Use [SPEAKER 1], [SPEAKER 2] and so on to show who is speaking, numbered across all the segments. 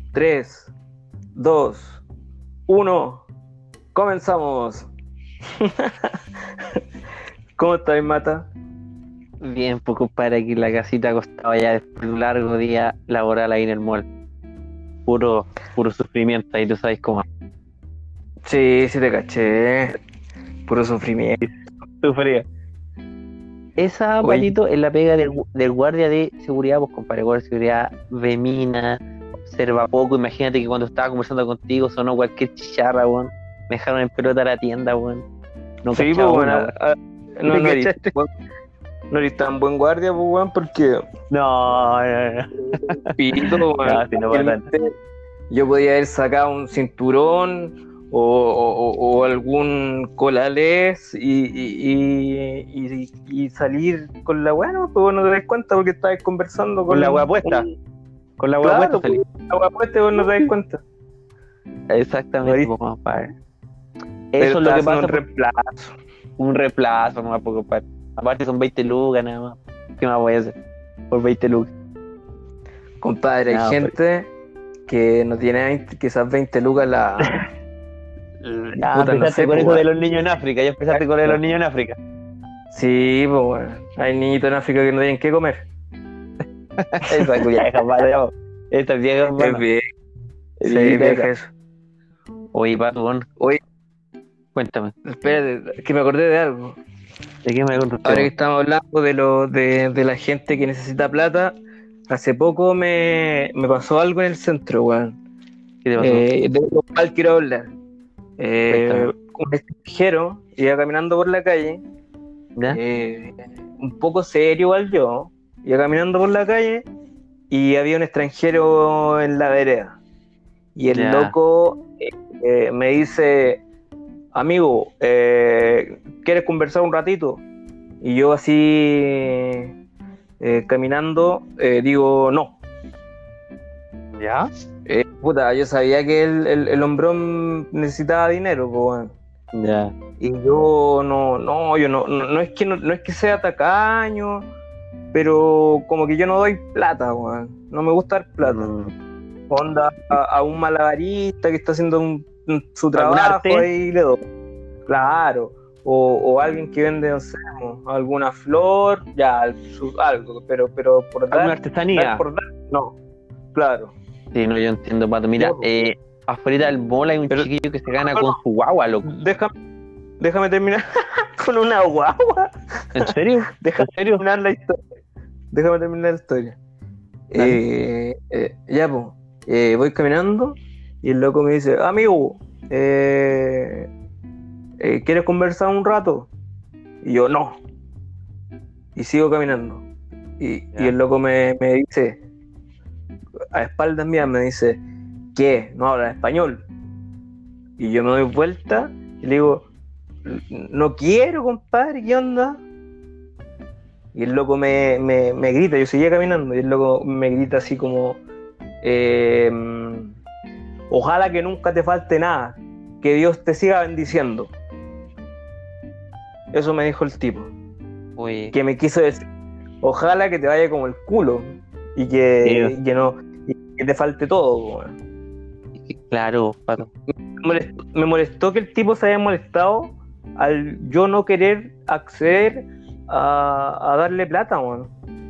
[SPEAKER 1] 3, 2, 1. Comenzamos. ¿Cómo estás, Mata?
[SPEAKER 2] Bien, pues compadre, aquí en la casita acostado ya después de un largo día laboral ahí en el mall. Puro sufrimiento, ahí tú sabes cómo.
[SPEAKER 1] Sí, te caché. Puro sufrimiento.
[SPEAKER 2] Sufría. Esa,
[SPEAKER 1] Oye,
[SPEAKER 2] Patito, es la pega del guardia de seguridad, pues compadre, guardia de seguridad ve mina, observa poco. Imagínate que cuando estaba conversando contigo sonó cualquier chicharra, weón. Me dejaron en pelota a la tienda, weón. No
[SPEAKER 1] sí, pues
[SPEAKER 2] cachaba
[SPEAKER 1] bueno,
[SPEAKER 2] una, weón.
[SPEAKER 1] no eres,
[SPEAKER 2] ¿Cachaste?
[SPEAKER 1] no eres tan buen guardia, pues, weón, porque
[SPEAKER 2] No, no, no.
[SPEAKER 1] pito, weón,
[SPEAKER 2] No, si no pasa nada.
[SPEAKER 1] fácilmente yo podía haber sacado un cinturón o algún colales y salir con la weá, ¿no? Pues no te das cuenta porque estabas conversando
[SPEAKER 2] Con la weá
[SPEAKER 1] con
[SPEAKER 2] puesta.
[SPEAKER 1] un...
[SPEAKER 2] Con la weá puesta
[SPEAKER 1] Claro,
[SPEAKER 2] salí.
[SPEAKER 1] pues, la weá puesta, vos no te das cuenta. No
[SPEAKER 2] Exactamente,
[SPEAKER 1] eres-
[SPEAKER 2] pues, compadre.
[SPEAKER 1] Pero
[SPEAKER 2] Eso es lo
[SPEAKER 1] estás
[SPEAKER 2] que
[SPEAKER 1] haciendo un
[SPEAKER 2] pasa, pues,
[SPEAKER 1] reemplazo.
[SPEAKER 2] un reemplazo nomás, pues, compadre. Aparte son 20 lucas nada más. ¿Qué más voy a hacer? Por 20 lucas.
[SPEAKER 1] Compadre, hay
[SPEAKER 2] Nada, pues.
[SPEAKER 1] gente que no tiene que esas 20 lucas
[SPEAKER 2] Ya
[SPEAKER 1] puta, no
[SPEAKER 2] empezaste
[SPEAKER 1] sé,
[SPEAKER 2] con
[SPEAKER 1] pues,
[SPEAKER 2] eso de
[SPEAKER 1] weón.
[SPEAKER 2] los niños en África. Ya empezaste con lo de los niños en África.
[SPEAKER 1] Sí, pues, bueno. Hay niñitos en África que no tienen que comer.
[SPEAKER 2] Esa vieja, mano. Esa vieja,
[SPEAKER 1] Es
[SPEAKER 2] hermano.
[SPEAKER 1] bien, sí, es
[SPEAKER 2] Evita
[SPEAKER 1] vieja
[SPEAKER 2] esa.
[SPEAKER 1] eso.
[SPEAKER 2] Oye, pato, bueno,
[SPEAKER 1] Oye,
[SPEAKER 2] cuéntame.
[SPEAKER 1] espérate, que me acordé de algo.
[SPEAKER 2] ¿De qué me contaste,
[SPEAKER 1] Ahora que
[SPEAKER 2] weón?
[SPEAKER 1] estamos hablando de la gente que necesita plata, hace poco me pasó algo en el centro, weón.
[SPEAKER 2] ¿Qué te pasó?
[SPEAKER 1] De lo cual quiero hablar.
[SPEAKER 2] Cuéntame.
[SPEAKER 1] Un extranjero iba caminando por la calle,
[SPEAKER 2] ¿Ya?
[SPEAKER 1] eh, un poco serio igual yo, iba caminando por la calle y había un extranjero en la vereda. Y el
[SPEAKER 2] Ya.
[SPEAKER 1] loco me dice, amigo, ¿quieres conversar un ratito? Y yo así, caminando, digo, no.
[SPEAKER 2] ¿Ya?
[SPEAKER 1] Puta, yo sabía que el hombrón necesitaba dinero, po, weón.
[SPEAKER 2] Ya.
[SPEAKER 1] Y yo yo no es que sea tacaño, pero como que yo no doy plata, weón. No me gusta dar plata.
[SPEAKER 2] Mm.
[SPEAKER 1] Onda a un malabarista que está haciendo su
[SPEAKER 2] ¿Algún
[SPEAKER 1] trabajo
[SPEAKER 2] arte?
[SPEAKER 1] ahí le doy. Claro. O alguien que vende, no sé, alguna flor, ya, algo, pero por
[SPEAKER 2] ¿Alguna
[SPEAKER 1] dar
[SPEAKER 2] artesanía?
[SPEAKER 1] por dar, no, claro.
[SPEAKER 2] Sí, no, yo entiendo, pato. Mira,
[SPEAKER 1] Ya, po.
[SPEAKER 2] afuera del mall hay un
[SPEAKER 1] Pero
[SPEAKER 2] chiquillo que se gana
[SPEAKER 1] no,
[SPEAKER 2] con su guagua, loco.
[SPEAKER 1] déjame terminar con una guagua.
[SPEAKER 2] ¿En serio? ¿En
[SPEAKER 1] Déjame
[SPEAKER 2] serio?
[SPEAKER 1] terminar la historia. Déjame terminar la historia.
[SPEAKER 2] Dale.
[SPEAKER 1] Ya, pues, voy caminando y el loco me dice, amigo, ¿quieres conversar un rato? Y yo, no. Y sigo caminando. Y
[SPEAKER 2] Ya.
[SPEAKER 1] el loco me dice, a espaldas mías, me dice, ¿qué? ¿No hablas español? Y yo me doy vuelta y le digo, no quiero, compadre, ¿qué onda? Y el loco me grita, yo seguía caminando, y el loco me grita así como, eh, ojalá que nunca te falte nada, que Dios te siga bendiciendo. Eso me dijo el tipo,
[SPEAKER 2] Oye,
[SPEAKER 1] que me quiso decir, ojalá que te vaya como el culo y
[SPEAKER 2] tío,
[SPEAKER 1] que te falte todo, weón.
[SPEAKER 2] claro, pato.
[SPEAKER 1] Me molestó que el tipo se haya molestado al yo no querer acceder a darle plata, weón.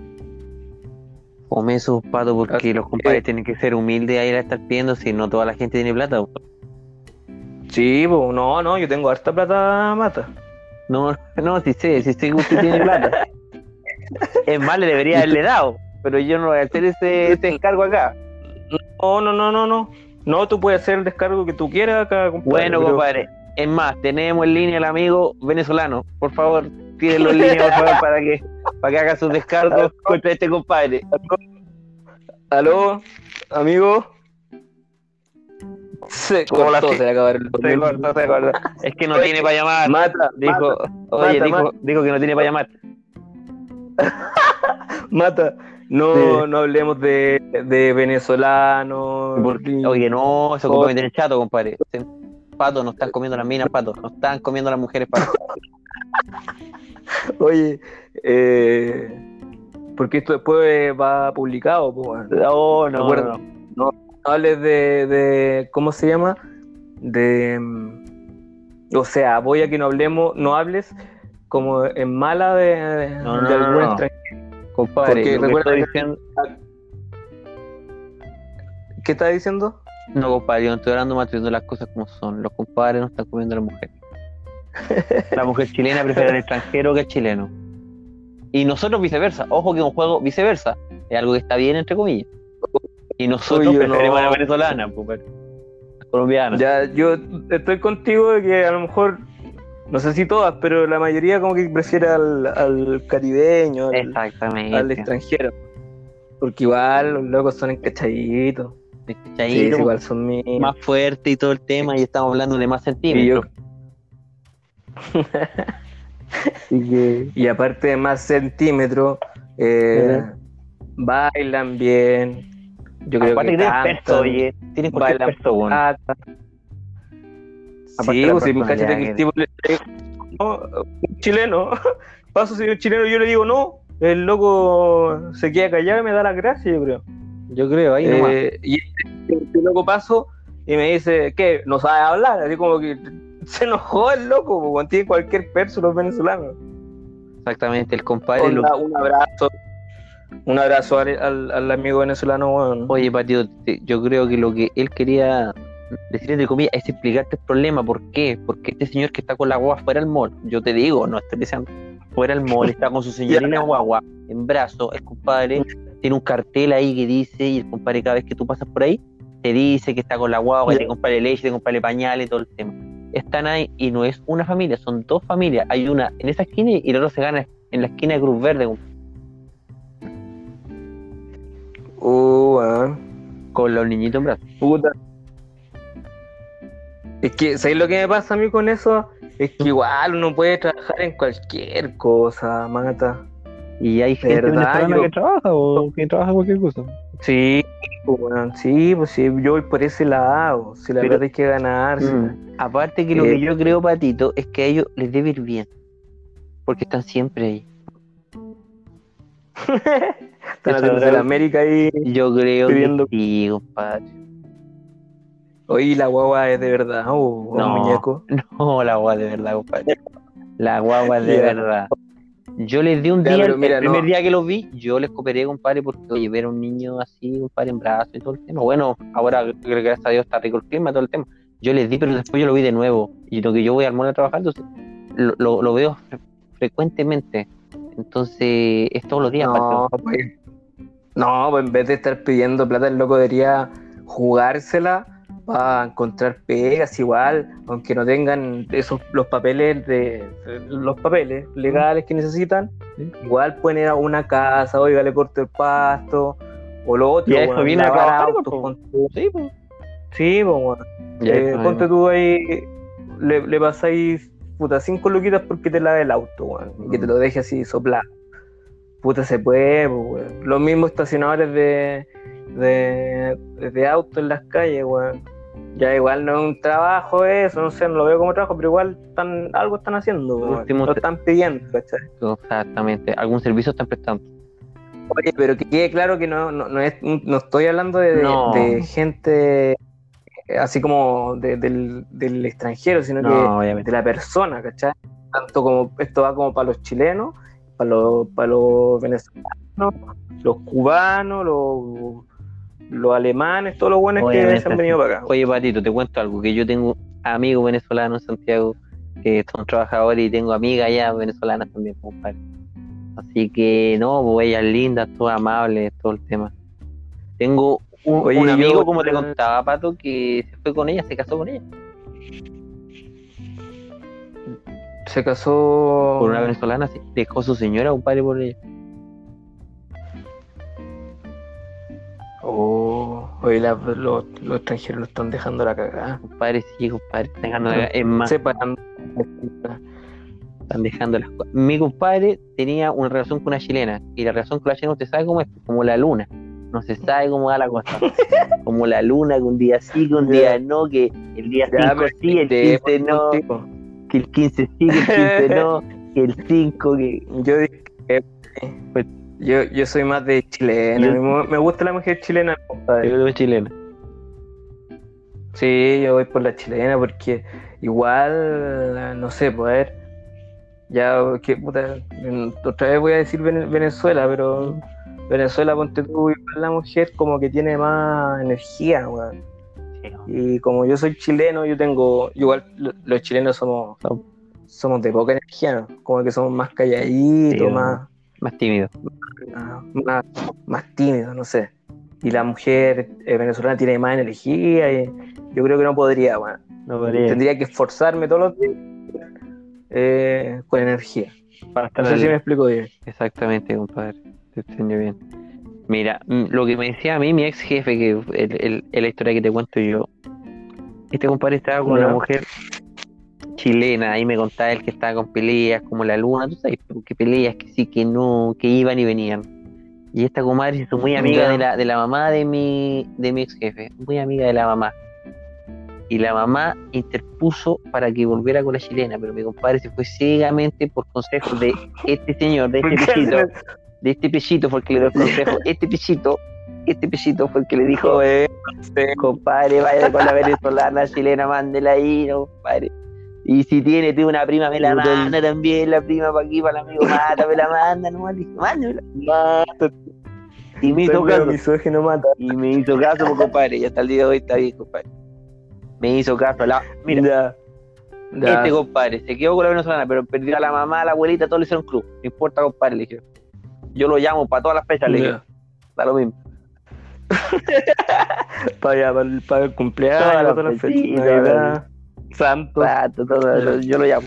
[SPEAKER 2] Come esos pato porque
[SPEAKER 1] Así
[SPEAKER 2] los
[SPEAKER 1] que,
[SPEAKER 2] compadres tienen que ser humildes a ir a estar pidiendo si no toda la gente tiene plata.
[SPEAKER 1] sí, pues, no, yo tengo harta plata, Mata.
[SPEAKER 2] No, no, sí sé que usted tiene plata. Es más, le debería
[SPEAKER 1] Y tú,
[SPEAKER 2] haberle dado, pero yo no voy a hacer ese descargo acá.
[SPEAKER 1] no. No, tú puedes hacer el descargo que tú quieras acá, compadre,
[SPEAKER 2] Bueno,
[SPEAKER 1] pero
[SPEAKER 2] compadre, es más, tenemos en línea al amigo venezolano. Por favor, tírenlo en línea, por favor, para que haga sus descargos contra este compadre.
[SPEAKER 1] aló, amigo, se
[SPEAKER 2] Como la
[SPEAKER 1] cortó, se le acabaron los
[SPEAKER 2] se
[SPEAKER 1] mil.
[SPEAKER 2] cortó. Es que no tiene para llamar.
[SPEAKER 1] Mata,
[SPEAKER 2] Dijo, oye, dijo que no tiene para llamar.
[SPEAKER 1] Mata.
[SPEAKER 2] Sí.
[SPEAKER 1] No hablemos de venezolanos.
[SPEAKER 2] Oye, no, eso compadre tiene chato, compadre. Pato, no están comiendo las minas, pato. No están comiendo las mujeres, pato.
[SPEAKER 1] Oye, porque esto después va publicado, pues, bueno.
[SPEAKER 2] No, no,
[SPEAKER 1] Recuerda,
[SPEAKER 2] no, no.
[SPEAKER 1] no hables de ¿cómo se llama? O sea, voy a que no hables como en mala de
[SPEAKER 2] No, no,
[SPEAKER 1] de
[SPEAKER 2] no,
[SPEAKER 1] algún
[SPEAKER 2] no.
[SPEAKER 1] extranjero.
[SPEAKER 2] Compadre,
[SPEAKER 1] Porque
[SPEAKER 2] lo que
[SPEAKER 1] recuerda
[SPEAKER 2] estoy
[SPEAKER 1] que...
[SPEAKER 2] diciendo,
[SPEAKER 1] ¿Qué estás diciendo?
[SPEAKER 2] no, compadre, yo no estoy hablando más, viendo las cosas como son. Los compadres no están comiendo a la mujer. La mujer chilena prefiere al extranjero que al chileno. Y nosotros viceversa. Ojo que es un juego viceversa. Es algo que está bien, entre comillas. Y nosotros
[SPEAKER 1] Oye,
[SPEAKER 2] preferimos a la
[SPEAKER 1] no.
[SPEAKER 2] venezolana, pues, la colombiana.
[SPEAKER 1] Ya, yo estoy contigo de que a lo mejor, no sé si todas, pero la mayoría como que prefiere al caribeño, al
[SPEAKER 2] Exactamente.
[SPEAKER 1] extranjero. Porque igual los locos son encachaditos. Sí,
[SPEAKER 2] ¿Cachai?
[SPEAKER 1] igual son míos.
[SPEAKER 2] Más fuerte y todo el tema, y estamos hablando de más
[SPEAKER 1] Y,
[SPEAKER 2] centímetros.
[SPEAKER 1] y aparte de más centímetros, bailan bien. Yo creo
[SPEAKER 2] Aparte
[SPEAKER 1] que
[SPEAKER 2] que tienen perso,
[SPEAKER 1] cantan,
[SPEAKER 2] oye. Tienen cualquier
[SPEAKER 1] bailan
[SPEAKER 2] perso, bueno.
[SPEAKER 1] plata.
[SPEAKER 2] Aparte
[SPEAKER 1] Sí,
[SPEAKER 2] la
[SPEAKER 1] pues sí,
[SPEAKER 2] personalidad
[SPEAKER 1] cáchate que el tipo no, un chileno, paso si un chileno yo le digo no, el loco se queda callado y me da las gracias, yo creo.
[SPEAKER 2] Yo creo, ahí nomás.
[SPEAKER 1] Y este loco paso y me dice, ¿qué? No sabe hablar, así como que se enojó el loco, porque tiene cualquier perso los venezolanos.
[SPEAKER 2] Exactamente, el compadre.
[SPEAKER 1] Onda, un abrazo al amigo venezolano, bueno.
[SPEAKER 2] Oye, Patio, yo creo que lo que él quería decir, entre comillas, es explicarte el problema. ¿Por qué? Porque este señor que está con la guagua fuera del mall, yo te digo, no estoy diciendo, fuera del mall, está con su señorita guagua en brazo, el compadre tiene un cartel ahí que dice, y el compadre cada vez que tú pasas por ahí, te dice que está con la guagua, te compare leche, te compare pañales y todo el tema. Están ahí y no es una familia, son dos familias. Hay una en esa esquina y la otra se gana en la esquina de Cruz Verde,
[SPEAKER 1] Bueno.
[SPEAKER 2] con los niñitos en brazos.
[SPEAKER 1] Puta. Es que, ¿sabes lo que me pasa a mí con eso? Es que igual uno puede trabajar en cualquier cosa, mata.
[SPEAKER 2] Y hay gente venezolana que trabaja o que trabaja cualquier cosa.
[SPEAKER 1] Sí, bueno, sí, pues sí, yo voy por ese lado. Si la verdad hay que ganarse.
[SPEAKER 2] Aparte que lo que yo creo, Patito, es que a ellos les debe ir bien. Porque están siempre ahí.
[SPEAKER 1] Están haciendo de la América ahí.
[SPEAKER 2] Yo creo
[SPEAKER 1] pidiendo...
[SPEAKER 2] que sí, compadre.
[SPEAKER 1] Oye, ¿la guagua es de verdad o
[SPEAKER 2] no,
[SPEAKER 1] un muñeco?
[SPEAKER 2] No, la guagua es de verdad, compadre. La guagua es de verdad. Yo les di un día, mira, el primer día que los vi, yo les cooperé, compadre, porque oye, ver a un niño así, compadre, en brazos y todo el tema. Bueno, ahora creo que gracias a Dios está rico el clima, todo el tema. Yo les di, pero después yo lo vi de nuevo. Y lo que yo voy al mall a trabajar, entonces lo veo frecuentemente. Entonces, es todos los días.
[SPEAKER 1] No, pues en vez de estar pidiendo plata, el loco debería jugársela para encontrar pegas igual, aunque no tengan los papeles legales que necesitan, igual pueden ir a una casa, oiga, le corto el pasto, o lo otro,
[SPEAKER 2] y a eso viene a trabajar,
[SPEAKER 1] sí, pues ponte tú ahí, le pasáis 5 luquitas porque te lave el auto, bueno, y que te lo deje así soplado. Puta, se puede, pues, los mismos estacionadores de autos en las calles, weón. Ya igual no es un trabajo eso, no sé, no lo veo como trabajo, pero igual algo están haciendo, lo están pidiendo, ¿cachai?
[SPEAKER 2] Exactamente, algún servicio están prestando.
[SPEAKER 1] Oye, pero que quede claro que no estoy hablando de gente así como del extranjero, sino que
[SPEAKER 2] obviamente.
[SPEAKER 1] de la persona, ¿cachai? Tanto como esto va como para los chilenos, para los venezolanos, los cubanos, los alemanes, todos los buenos que se han venido para acá.
[SPEAKER 2] Oye, Patito, te cuento algo, que yo tengo amigos venezolanos en Santiago que son trabajadores y tengo amigas allá venezolanas también, compadre. Así que no, pues ellas lindas, todas amables, todo el tema. Tengo un amigo, como te contaba, Pato, que se fue con ella, se casó con ella.
[SPEAKER 1] Se casó
[SPEAKER 2] con una venezolana, sí. Dejó a su señora, compadre, por ella.
[SPEAKER 1] Oye, los extranjeros lo están dejando la cagada.
[SPEAKER 2] Compadre, sí, compadre, están dejando la cagada. Es más, están dejando las cosas. Mi compadre tenía una relación con una chilena, y la relación con la chilena, usted sabe cómo es, como la luna. No se sabe cómo va la cosa. Como la luna, que un día sí, que un día no, que el día 5 sí, el 15 no, que el 15 sí, que el 15 no, que el 5 que...
[SPEAKER 1] Yo soy más de chilena, me gusta la mujer chilena, compadre.
[SPEAKER 2] Yo soy chilena.
[SPEAKER 1] Sí, yo voy por la chilena porque igual, no sé, pues a ver, ya que puta, otra vez voy a decir Venezuela, pero Venezuela, ponte tú, igual la mujer como que tiene más energía, weón.
[SPEAKER 2] Sí,
[SPEAKER 1] Y como yo soy chileno, igual los chilenos somos de poca energía, ¿no? Como que somos más
[SPEAKER 2] sí,
[SPEAKER 1] calladitos,
[SPEAKER 2] más tímido.
[SPEAKER 1] más, más tímidos, no sé. Y la mujer venezolana tiene más energía y yo creo que no podría, bueno.
[SPEAKER 2] No podría.
[SPEAKER 1] Tendría que esforzarme todos los días con energía.
[SPEAKER 2] Para estar
[SPEAKER 1] No sé si me explico bien.
[SPEAKER 2] Exactamente, compadre. Te entendió bien. Mira, lo que me decía a mí mi ex jefe, que es la historia que te cuento yo, este compadre estaba con una
[SPEAKER 1] ¿Ya?
[SPEAKER 2] mujer chilena, ahí me contaba él que estaba con peleas como la luna, tú sabes, que peleas, que sí, que no, que iban y venían. Y esta comadre se hizo muy amiga
[SPEAKER 1] Ya.
[SPEAKER 2] de la mamá de mi ex jefe, muy amiga de la mamá. Y la mamá interpuso para que volviera con la chilena, pero mi compadre se fue ciegamente por consejos de este señor,
[SPEAKER 1] ¿Por qué hacen eso?
[SPEAKER 2] de este pechito fue el que le dio el consejo, este pechito fue el que le dijo,
[SPEAKER 1] Sí.
[SPEAKER 2] compadre, vaya con la venezolana, chilena, mándela ahí, no, compadre. Y si tiene una prima, me la manda también, la prima para aquí, para el amigo, mata, me la manda, no, mándamela.
[SPEAKER 1] Mata,
[SPEAKER 2] Y me
[SPEAKER 1] soy
[SPEAKER 2] hizo
[SPEAKER 1] medio
[SPEAKER 2] caso,
[SPEAKER 1] misógino, mata.
[SPEAKER 2] y me hizo caso, pues, compadre, y hasta el día de hoy está bien, compadre. Me hizo caso, mira,
[SPEAKER 1] Ya.
[SPEAKER 2] este
[SPEAKER 1] Ya.
[SPEAKER 2] compadre se quedó con la venezolana, pero perdió a la mamá, a la abuelita, todos le hicieron club. No importa, compadre, le dije. Yo lo llamo para todas las fechas, le dije.
[SPEAKER 1] Ya.
[SPEAKER 2] Da lo mismo.
[SPEAKER 1] Para el cumpleaños,
[SPEAKER 2] Todas
[SPEAKER 1] para
[SPEAKER 2] las
[SPEAKER 1] todas las
[SPEAKER 2] fechas,
[SPEAKER 1] fechas.
[SPEAKER 2] sí, todas las
[SPEAKER 1] Navidad, Santos.
[SPEAKER 2] rato, todo,
[SPEAKER 1] Ya.
[SPEAKER 2] yo lo llamo.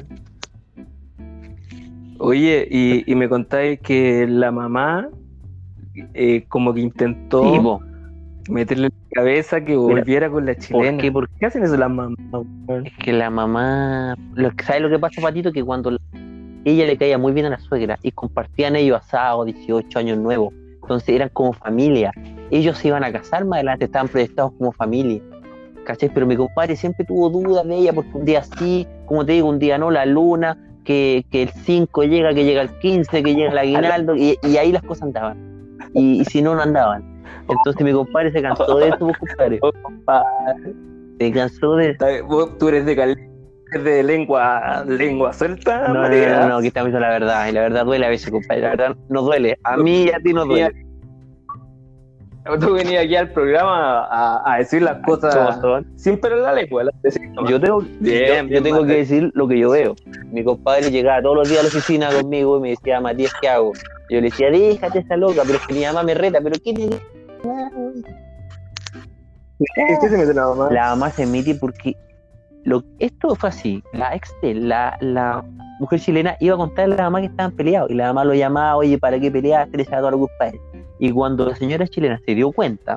[SPEAKER 1] Oye, y me contáis que la mamá como que
[SPEAKER 2] Sí,
[SPEAKER 1] intentó
[SPEAKER 2] po.
[SPEAKER 1] meterle en la cabeza que
[SPEAKER 2] Mira,
[SPEAKER 1] volviera con la
[SPEAKER 2] ¿por qué?
[SPEAKER 1] chilena.
[SPEAKER 2] Porque
[SPEAKER 1] ¿Qué hacen eso las mamás, weón?
[SPEAKER 2] es que la mamá, ¿sabes lo que pasa, Patito? Que cuando ella le caía muy bien a la suegra y compartían ellos asados, 18 años nuevos, entonces eran como familia. Ellos se iban a casar más adelante, estaban proyectados como familia. ¿Cachai? Pero mi compadre siempre tuvo dudas de ella porque un día sí, como te digo, un día no, la luna, que el 5 llega, que llega el 15, que llega el aguinaldo, y ahí las cosas andaban. Y si no, no andaban. Entonces mi compadre se cansó de eso, pues, compadre.
[SPEAKER 1] Oh, compadre.
[SPEAKER 2] Se cansó de...
[SPEAKER 1] Tú eres de eres de lengua suelta,
[SPEAKER 2] No,
[SPEAKER 1] Matías.
[SPEAKER 2] que estamos diciendo la verdad. Y la verdad duele a veces, compadre. La verdad nos duele. A mí y a ti nos duele.
[SPEAKER 1] Tú venías aquí al programa a decir las
[SPEAKER 2] ¿Cómo
[SPEAKER 1] cosas
[SPEAKER 2] son?
[SPEAKER 1] sin pelo en la lengua. Las decís nomás.
[SPEAKER 2] Yo
[SPEAKER 1] Bien, bien,
[SPEAKER 2] tengo que
[SPEAKER 1] Matías.
[SPEAKER 2] decir lo que yo veo. Mi compadre llegaba todos los días a la oficina conmigo y me decía, Matías, ¿qué hago? Yo le decía, déjate esa loca, pero es que mi mamá me reta, pero ¿qué te
[SPEAKER 1] ¿Qué se mete la mamá?
[SPEAKER 2] La mamá se mete porque esto fue así. La ex de la mujer chilena iba a contarle a la mamá que estaban peleados y la mamá lo llamaba, oye, ¿para qué peleaste? Le echaba toda la culpa a él. Y cuando la señora chilena se dio cuenta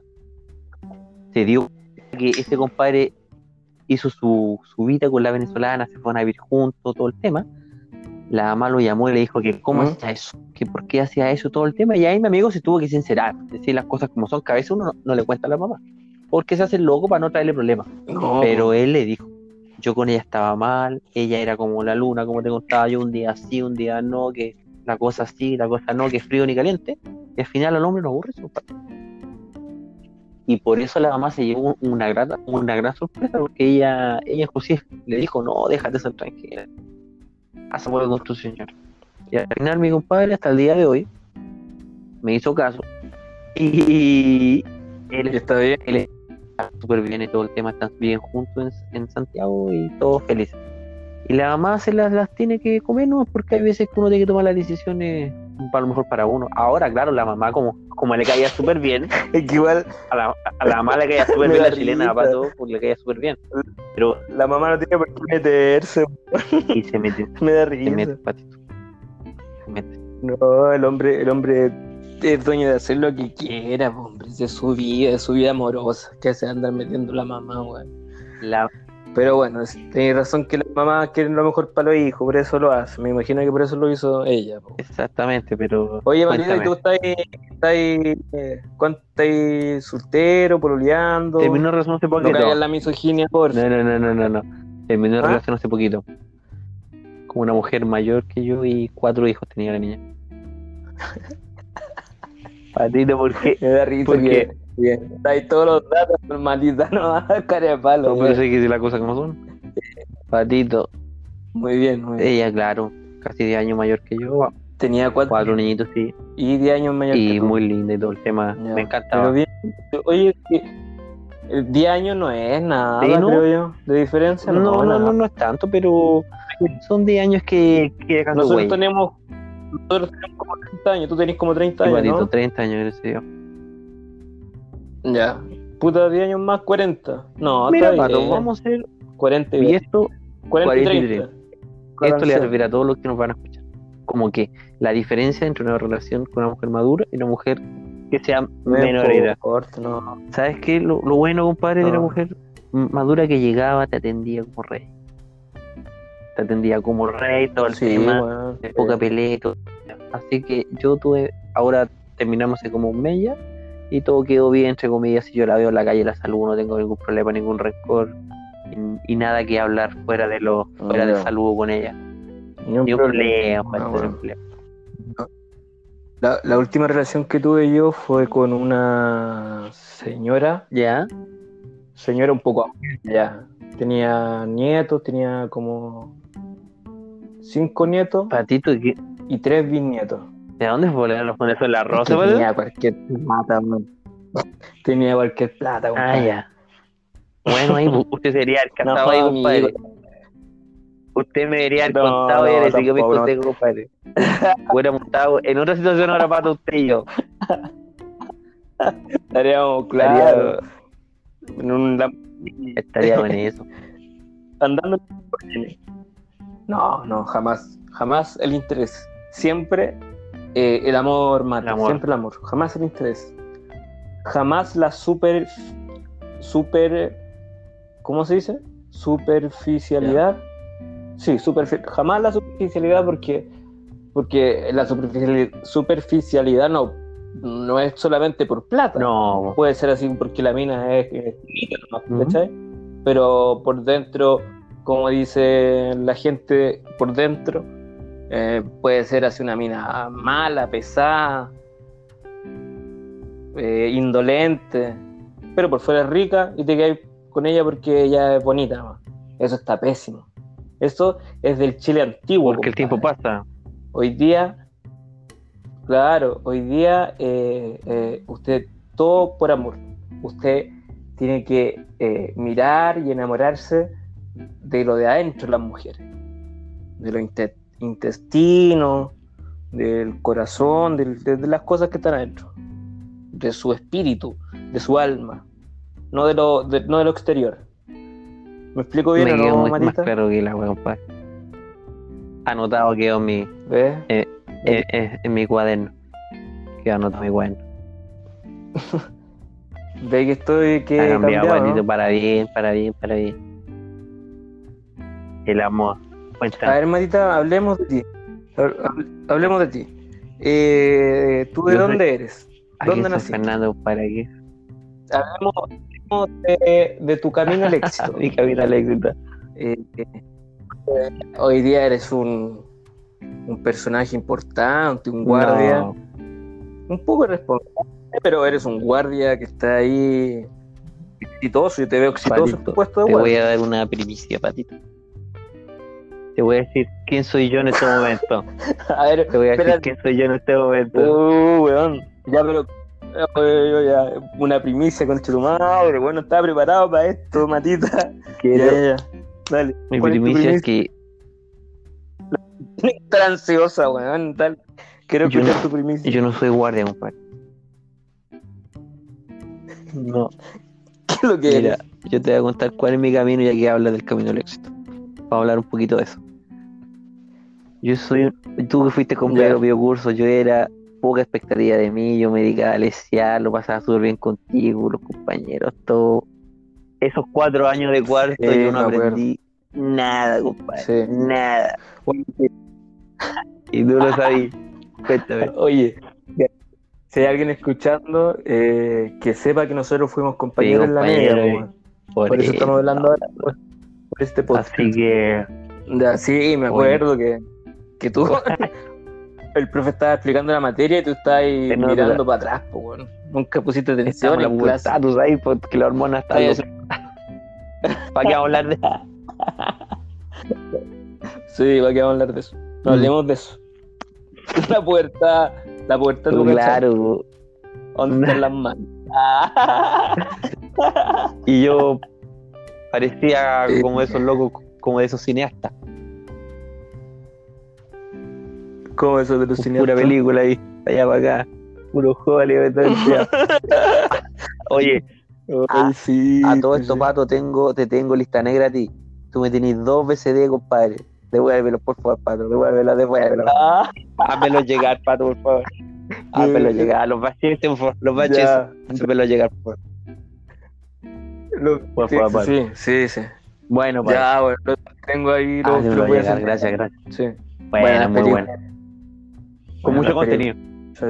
[SPEAKER 2] que este compadre hizo su vida con la venezolana, se fueron a vivir juntos, todo el tema, la mamá lo llamó y le dijo que cómo hacía eso, que por qué hacía eso, todo el tema, y ahí mi amigo se tuvo que sincerar, decir las cosas como son, que a veces uno no le cuenta a la mamá, porque se hace el loco para no traerle problemas.
[SPEAKER 1] No,
[SPEAKER 2] Pero él le dijo, yo con ella estaba mal, ella era como la luna, como te contaba yo, un día sí, un día no, que la cosa sí, la cosa no, que frío ni caliente, y al final al hombre lo aburre su padre. Y por eso la mamá se llevó una gran sorpresa, porque ella inclusive le dijo, no, déjate ser tranquila, haz acuerdo con tu señor. Y al final mi compadre hasta el día de hoy me hizo caso y él
[SPEAKER 1] está bien.
[SPEAKER 2] está súper bien y todo el tema, están bien juntos en Santiago y todos felices. Y la mamá se las tiene que comer, ¿no? Porque hay veces que uno tiene que tomar las decisiones a lo mejor para uno. Ahora, claro, la mamá como le caía súper bien,
[SPEAKER 1] Es que igual
[SPEAKER 2] a la mamá le caía súper
[SPEAKER 1] me
[SPEAKER 2] bien
[SPEAKER 1] da
[SPEAKER 2] la chilena,
[SPEAKER 1] risa.
[SPEAKER 2] Pato, porque le caía súper bien. Pero
[SPEAKER 1] La mamá no tiene por qué meterse.
[SPEAKER 2] y se mete,
[SPEAKER 1] Me da risa.
[SPEAKER 2] Patito. Se mete.
[SPEAKER 1] No, el hombre es dueño de hacer lo que quiera, po, hombre, de su vida amorosa, que se anda metiendo la mamá, weón.
[SPEAKER 2] La,
[SPEAKER 1] Pero bueno, tenés razón que las mamás quieren lo mejor para los hijos, por eso lo hacen. Me imagino que por eso lo hizo ella, po.
[SPEAKER 2] exactamente, pero
[SPEAKER 1] Oye, Marita, ¿y
[SPEAKER 2] cuéntame.
[SPEAKER 1] tú cuánto estás soltero, pololeando?
[SPEAKER 2] Terminó relación hace
[SPEAKER 1] No
[SPEAKER 2] poquito.
[SPEAKER 1] caigas en la misoginia, por
[SPEAKER 2] No. Terminó
[SPEAKER 1] ¿Ah?
[SPEAKER 2] relación hace poquito. Con una mujer mayor que yo y 4 hijos tenía la niña. Patito,
[SPEAKER 1] Me da risa
[SPEAKER 2] porque
[SPEAKER 1] Bien. Está ahí todos los datos, hermanita, no, cara de palo.
[SPEAKER 2] No, pero
[SPEAKER 1] Bien.
[SPEAKER 2] sé que si las cosas como son. Patito,
[SPEAKER 1] Muy bien, muy bien.
[SPEAKER 2] ella, claro, casi 10 años mayor que yo.
[SPEAKER 1] Tenía
[SPEAKER 2] 4 niñitos, sí.
[SPEAKER 1] y 10 años mayor que
[SPEAKER 2] Y
[SPEAKER 1] tú.
[SPEAKER 2] muy lindo y todo el tema.
[SPEAKER 1] Ya.
[SPEAKER 2] Me encantaba.
[SPEAKER 1] Pero bien, oye, 10 años no es nada,
[SPEAKER 2] ¿Sí, no?
[SPEAKER 1] creo yo, de diferencia.
[SPEAKER 2] No es tanto, pero son 10 años que dejan su
[SPEAKER 1] Nosotros
[SPEAKER 2] huella.
[SPEAKER 1] tenemos como 30 años, tú tenés como 30
[SPEAKER 2] Sí,
[SPEAKER 1] años,
[SPEAKER 2] patito,
[SPEAKER 1] ¿no?
[SPEAKER 2] 30 años, en serio.
[SPEAKER 1] Ya. Puta, 10 años más, 40. No,
[SPEAKER 2] Mira,
[SPEAKER 1] está
[SPEAKER 2] Pato,
[SPEAKER 1] bien.
[SPEAKER 2] vamos a hacer.
[SPEAKER 1] 40
[SPEAKER 2] Y
[SPEAKER 1] y
[SPEAKER 2] esto,
[SPEAKER 1] 40 y
[SPEAKER 2] 43.
[SPEAKER 1] 30.
[SPEAKER 2] Esto le va a
[SPEAKER 1] Balanceado.
[SPEAKER 2] servir a todos los que nos van a escuchar. Como que la diferencia entre una relación con una mujer madura y una mujer que sea menor de edad.
[SPEAKER 1] Corto, no.
[SPEAKER 2] ¿Sabes qué? Lo bueno, compadre, de la
[SPEAKER 1] No.
[SPEAKER 2] mujer madura que llegaba, te atendía como rey. Te atendía como rey, todo el
[SPEAKER 1] Sí,
[SPEAKER 2] tema,
[SPEAKER 1] bueno.
[SPEAKER 2] de poca pelea y todo. Así que yo tuve, ahora terminamos hace como un mes ya, y todo quedó bien, entre comillas. Si yo la veo en la calle, la saludo, no tengo ningún problema, ningún rencor, y nada que hablar fuera de fuera del
[SPEAKER 1] Ya.
[SPEAKER 2] saludo con ella.
[SPEAKER 1] Ni un
[SPEAKER 2] Ni un problema,
[SPEAKER 1] Ah,
[SPEAKER 2] compadre,
[SPEAKER 1] bueno.
[SPEAKER 2] ni un problema.
[SPEAKER 1] La última relación que tuve yo fue con una señora
[SPEAKER 2] ¿Ya?
[SPEAKER 1] un poco abuela ya. Tenía nietos, tenía como 5 nietos
[SPEAKER 2] Patito,
[SPEAKER 1] y 3 bisnietos.
[SPEAKER 2] ¿de dónde volaron los conejos en la
[SPEAKER 1] Es
[SPEAKER 2] rosa,
[SPEAKER 1] que
[SPEAKER 2] patito?
[SPEAKER 1] tenía cualquier plata, man. Tenía cualquier plata,
[SPEAKER 2] Ah,
[SPEAKER 1] compadre.
[SPEAKER 2] ya. Bueno, ahí usted sería el casado
[SPEAKER 1] No,
[SPEAKER 2] ahí,
[SPEAKER 1] amigo.
[SPEAKER 2] compadre. Usted me debería haber
[SPEAKER 1] No,
[SPEAKER 2] contado y
[SPEAKER 1] no,
[SPEAKER 2] le siguió mis
[SPEAKER 1] tampoco, no.
[SPEAKER 2] consejos, compadre. Hubiéramos estado en otra situación ahora para usted y yo.
[SPEAKER 1] Estaríamos, claro, en un
[SPEAKER 2] Estaríamos en eso.
[SPEAKER 1] andando. No, jamás. Jamás el interés. Siempre el amor mata.
[SPEAKER 2] El amor.
[SPEAKER 1] Siempre el amor. Jamás el interés. Jamás la super. ¿Cómo se dice? Superficialidad. Sí, jamás la superficialidad porque la superficialidad no es solamente por plata.
[SPEAKER 2] No.
[SPEAKER 1] Puede ser así porque la mina es finita, ¿no?
[SPEAKER 2] Ujú.
[SPEAKER 1] ¿Cachai? Pero por dentro, como dice la gente, por dentro puede ser así una mina mala, pesada, indolente, pero por fuera es rica y te quedas con ella porque ella es bonita, ¿no? Eso está pésimo. Eso es del Chile antiguo.
[SPEAKER 2] Porque el tiempo pasa.
[SPEAKER 1] Hoy día, claro, usted todo por amor. Usted tiene que mirar y enamorarse de lo de adentro de las mujeres, de los intestinos, del corazón, de las cosas que están adentro, de su espíritu, de su alma, no de lo exterior. ¿Me explico bien
[SPEAKER 2] Me
[SPEAKER 1] o
[SPEAKER 2] quedó
[SPEAKER 1] no,
[SPEAKER 2] muy más
[SPEAKER 1] Matita?
[SPEAKER 2] claro que la wea, compadre. Anotado quedó en
[SPEAKER 1] ¿Ves?
[SPEAKER 2] en mi cuaderno. Quedó anotado en mi cuaderno.
[SPEAKER 1] ¿Ve que estoy
[SPEAKER 2] Ha
[SPEAKER 1] que he
[SPEAKER 2] cambiado,
[SPEAKER 1] cambiado,
[SPEAKER 2] patito,
[SPEAKER 1] ¿no?
[SPEAKER 2] para bien. El amor.
[SPEAKER 1] A
[SPEAKER 2] Cuéntame.
[SPEAKER 1] ver, Matita, hablemos de ti. Hablemos de ti. ¿Tú de
[SPEAKER 2] Yo soy-
[SPEAKER 1] dónde eres?
[SPEAKER 2] Aquí
[SPEAKER 1] ¿Dónde
[SPEAKER 2] en San
[SPEAKER 1] naciste?
[SPEAKER 2] Fernando, ¿para qué?
[SPEAKER 1] Hablemos de tu camino al éxito.
[SPEAKER 2] Mi camino al éxito.
[SPEAKER 1] Eh, Hoy día eres un personaje importante, un guardia,
[SPEAKER 2] No,
[SPEAKER 1] un poco irresponsable, pero eres un guardia que está ahí exitoso. Yo te veo exitoso en
[SPEAKER 2] Patito,
[SPEAKER 1] tu puesto de
[SPEAKER 2] te voy
[SPEAKER 1] guardia.
[SPEAKER 2] a dar una primicia, patito. Te voy a decir quién soy yo en este momento.
[SPEAKER 1] A ver,
[SPEAKER 2] Te voy a decir
[SPEAKER 1] espérate.
[SPEAKER 2] quién soy yo en este momento.
[SPEAKER 1] Weón. Ya, pero. Ya, una primicia con tu madre. Bueno, estaba preparado para esto, Matita.
[SPEAKER 2] Quiero-
[SPEAKER 1] Ya. Dale.
[SPEAKER 2] Mi
[SPEAKER 1] ¿Cuál es tu
[SPEAKER 2] primicia es que
[SPEAKER 1] Tan ansiosa, weón. Dale. Quiero
[SPEAKER 2] Yo
[SPEAKER 1] escuchar tu primicia.
[SPEAKER 2] yo no soy guardia, compadre. No.
[SPEAKER 1] ¿Qué es lo que
[SPEAKER 2] Mira,
[SPEAKER 1] eres?
[SPEAKER 2] yo te voy a contar cuál es mi camino ya que hablas del camino al éxito. Vamos a hablar un poquito de eso. Tú que fuiste compañero
[SPEAKER 1] Ya.
[SPEAKER 2] mío curso, yo era poca expectativa de mí, yo me dedicaba a lesear, lo pasaba súper bien contigo, los compañeros, todo. Esos 4 años de cuarto
[SPEAKER 1] Sí,
[SPEAKER 2] yo no
[SPEAKER 1] me acuerdo.
[SPEAKER 2] aprendí nada, compadre,
[SPEAKER 1] Sí.
[SPEAKER 2] nada. Y tú lo sabías. Cuéntame.
[SPEAKER 1] Oye, si hay alguien escuchando, que sepa que nosotros fuimos compañeros en la media,
[SPEAKER 2] compañero,
[SPEAKER 1] weón. Por eso estamos hablando ahora, por este podcast.
[SPEAKER 2] Así que
[SPEAKER 1] Ya, sí, me acuerdo que tú el profe estaba explicando la materia y tú estabas ahí
[SPEAKER 2] No,
[SPEAKER 1] mirando para atrás, pues, bueno. Nunca pusiste
[SPEAKER 2] Estamos
[SPEAKER 1] atención
[SPEAKER 2] en la
[SPEAKER 1] en clase.
[SPEAKER 2] pubertad, tú sabes, porque la hormona está
[SPEAKER 1] Sí,
[SPEAKER 2] ¿Para qué vamos a hablar de
[SPEAKER 1] sí, ¿para qué vamos a hablar de eso? No hablemos de eso. La puerta
[SPEAKER 2] Tú,
[SPEAKER 1] tu
[SPEAKER 2] claro.
[SPEAKER 1] ¿Dónde están las manos?
[SPEAKER 2] Y yo parecía como de esos locos, como de esos cineastas.
[SPEAKER 1] ¿Cómo eso de los
[SPEAKER 2] Pura
[SPEAKER 1] cineastas?
[SPEAKER 2] película ahí, allá para acá. Puro Hollywood, todo el día. Oye,
[SPEAKER 1] Ay, sí,
[SPEAKER 2] a todo esto,
[SPEAKER 1] sí.
[SPEAKER 2] Pato, te tengo lista negra a ti. Tú me tenés 2 BCD, compadre. Devuélvelo, por favor, Pato. Devuélvelo.
[SPEAKER 1] Ah,
[SPEAKER 2] Házmelo llegar, Pato, por favor. Házmelo llegar. Los baches, por favor. Los baches.
[SPEAKER 1] ya.
[SPEAKER 2] Házmelo llegar, por favor. Por favor, Pato.
[SPEAKER 1] Sí.
[SPEAKER 2] Bueno, Pato.
[SPEAKER 1] Ya, bueno, lo tengo ahí. Lo
[SPEAKER 2] Házmelo
[SPEAKER 1] voy a
[SPEAKER 2] llegar.
[SPEAKER 1] hacer.
[SPEAKER 2] Gracias.
[SPEAKER 1] Sí.
[SPEAKER 2] Bueno,
[SPEAKER 1] Buenas
[SPEAKER 2] muy
[SPEAKER 1] películas.
[SPEAKER 2] bueno. Con mucho contenido.
[SPEAKER 1] Sí.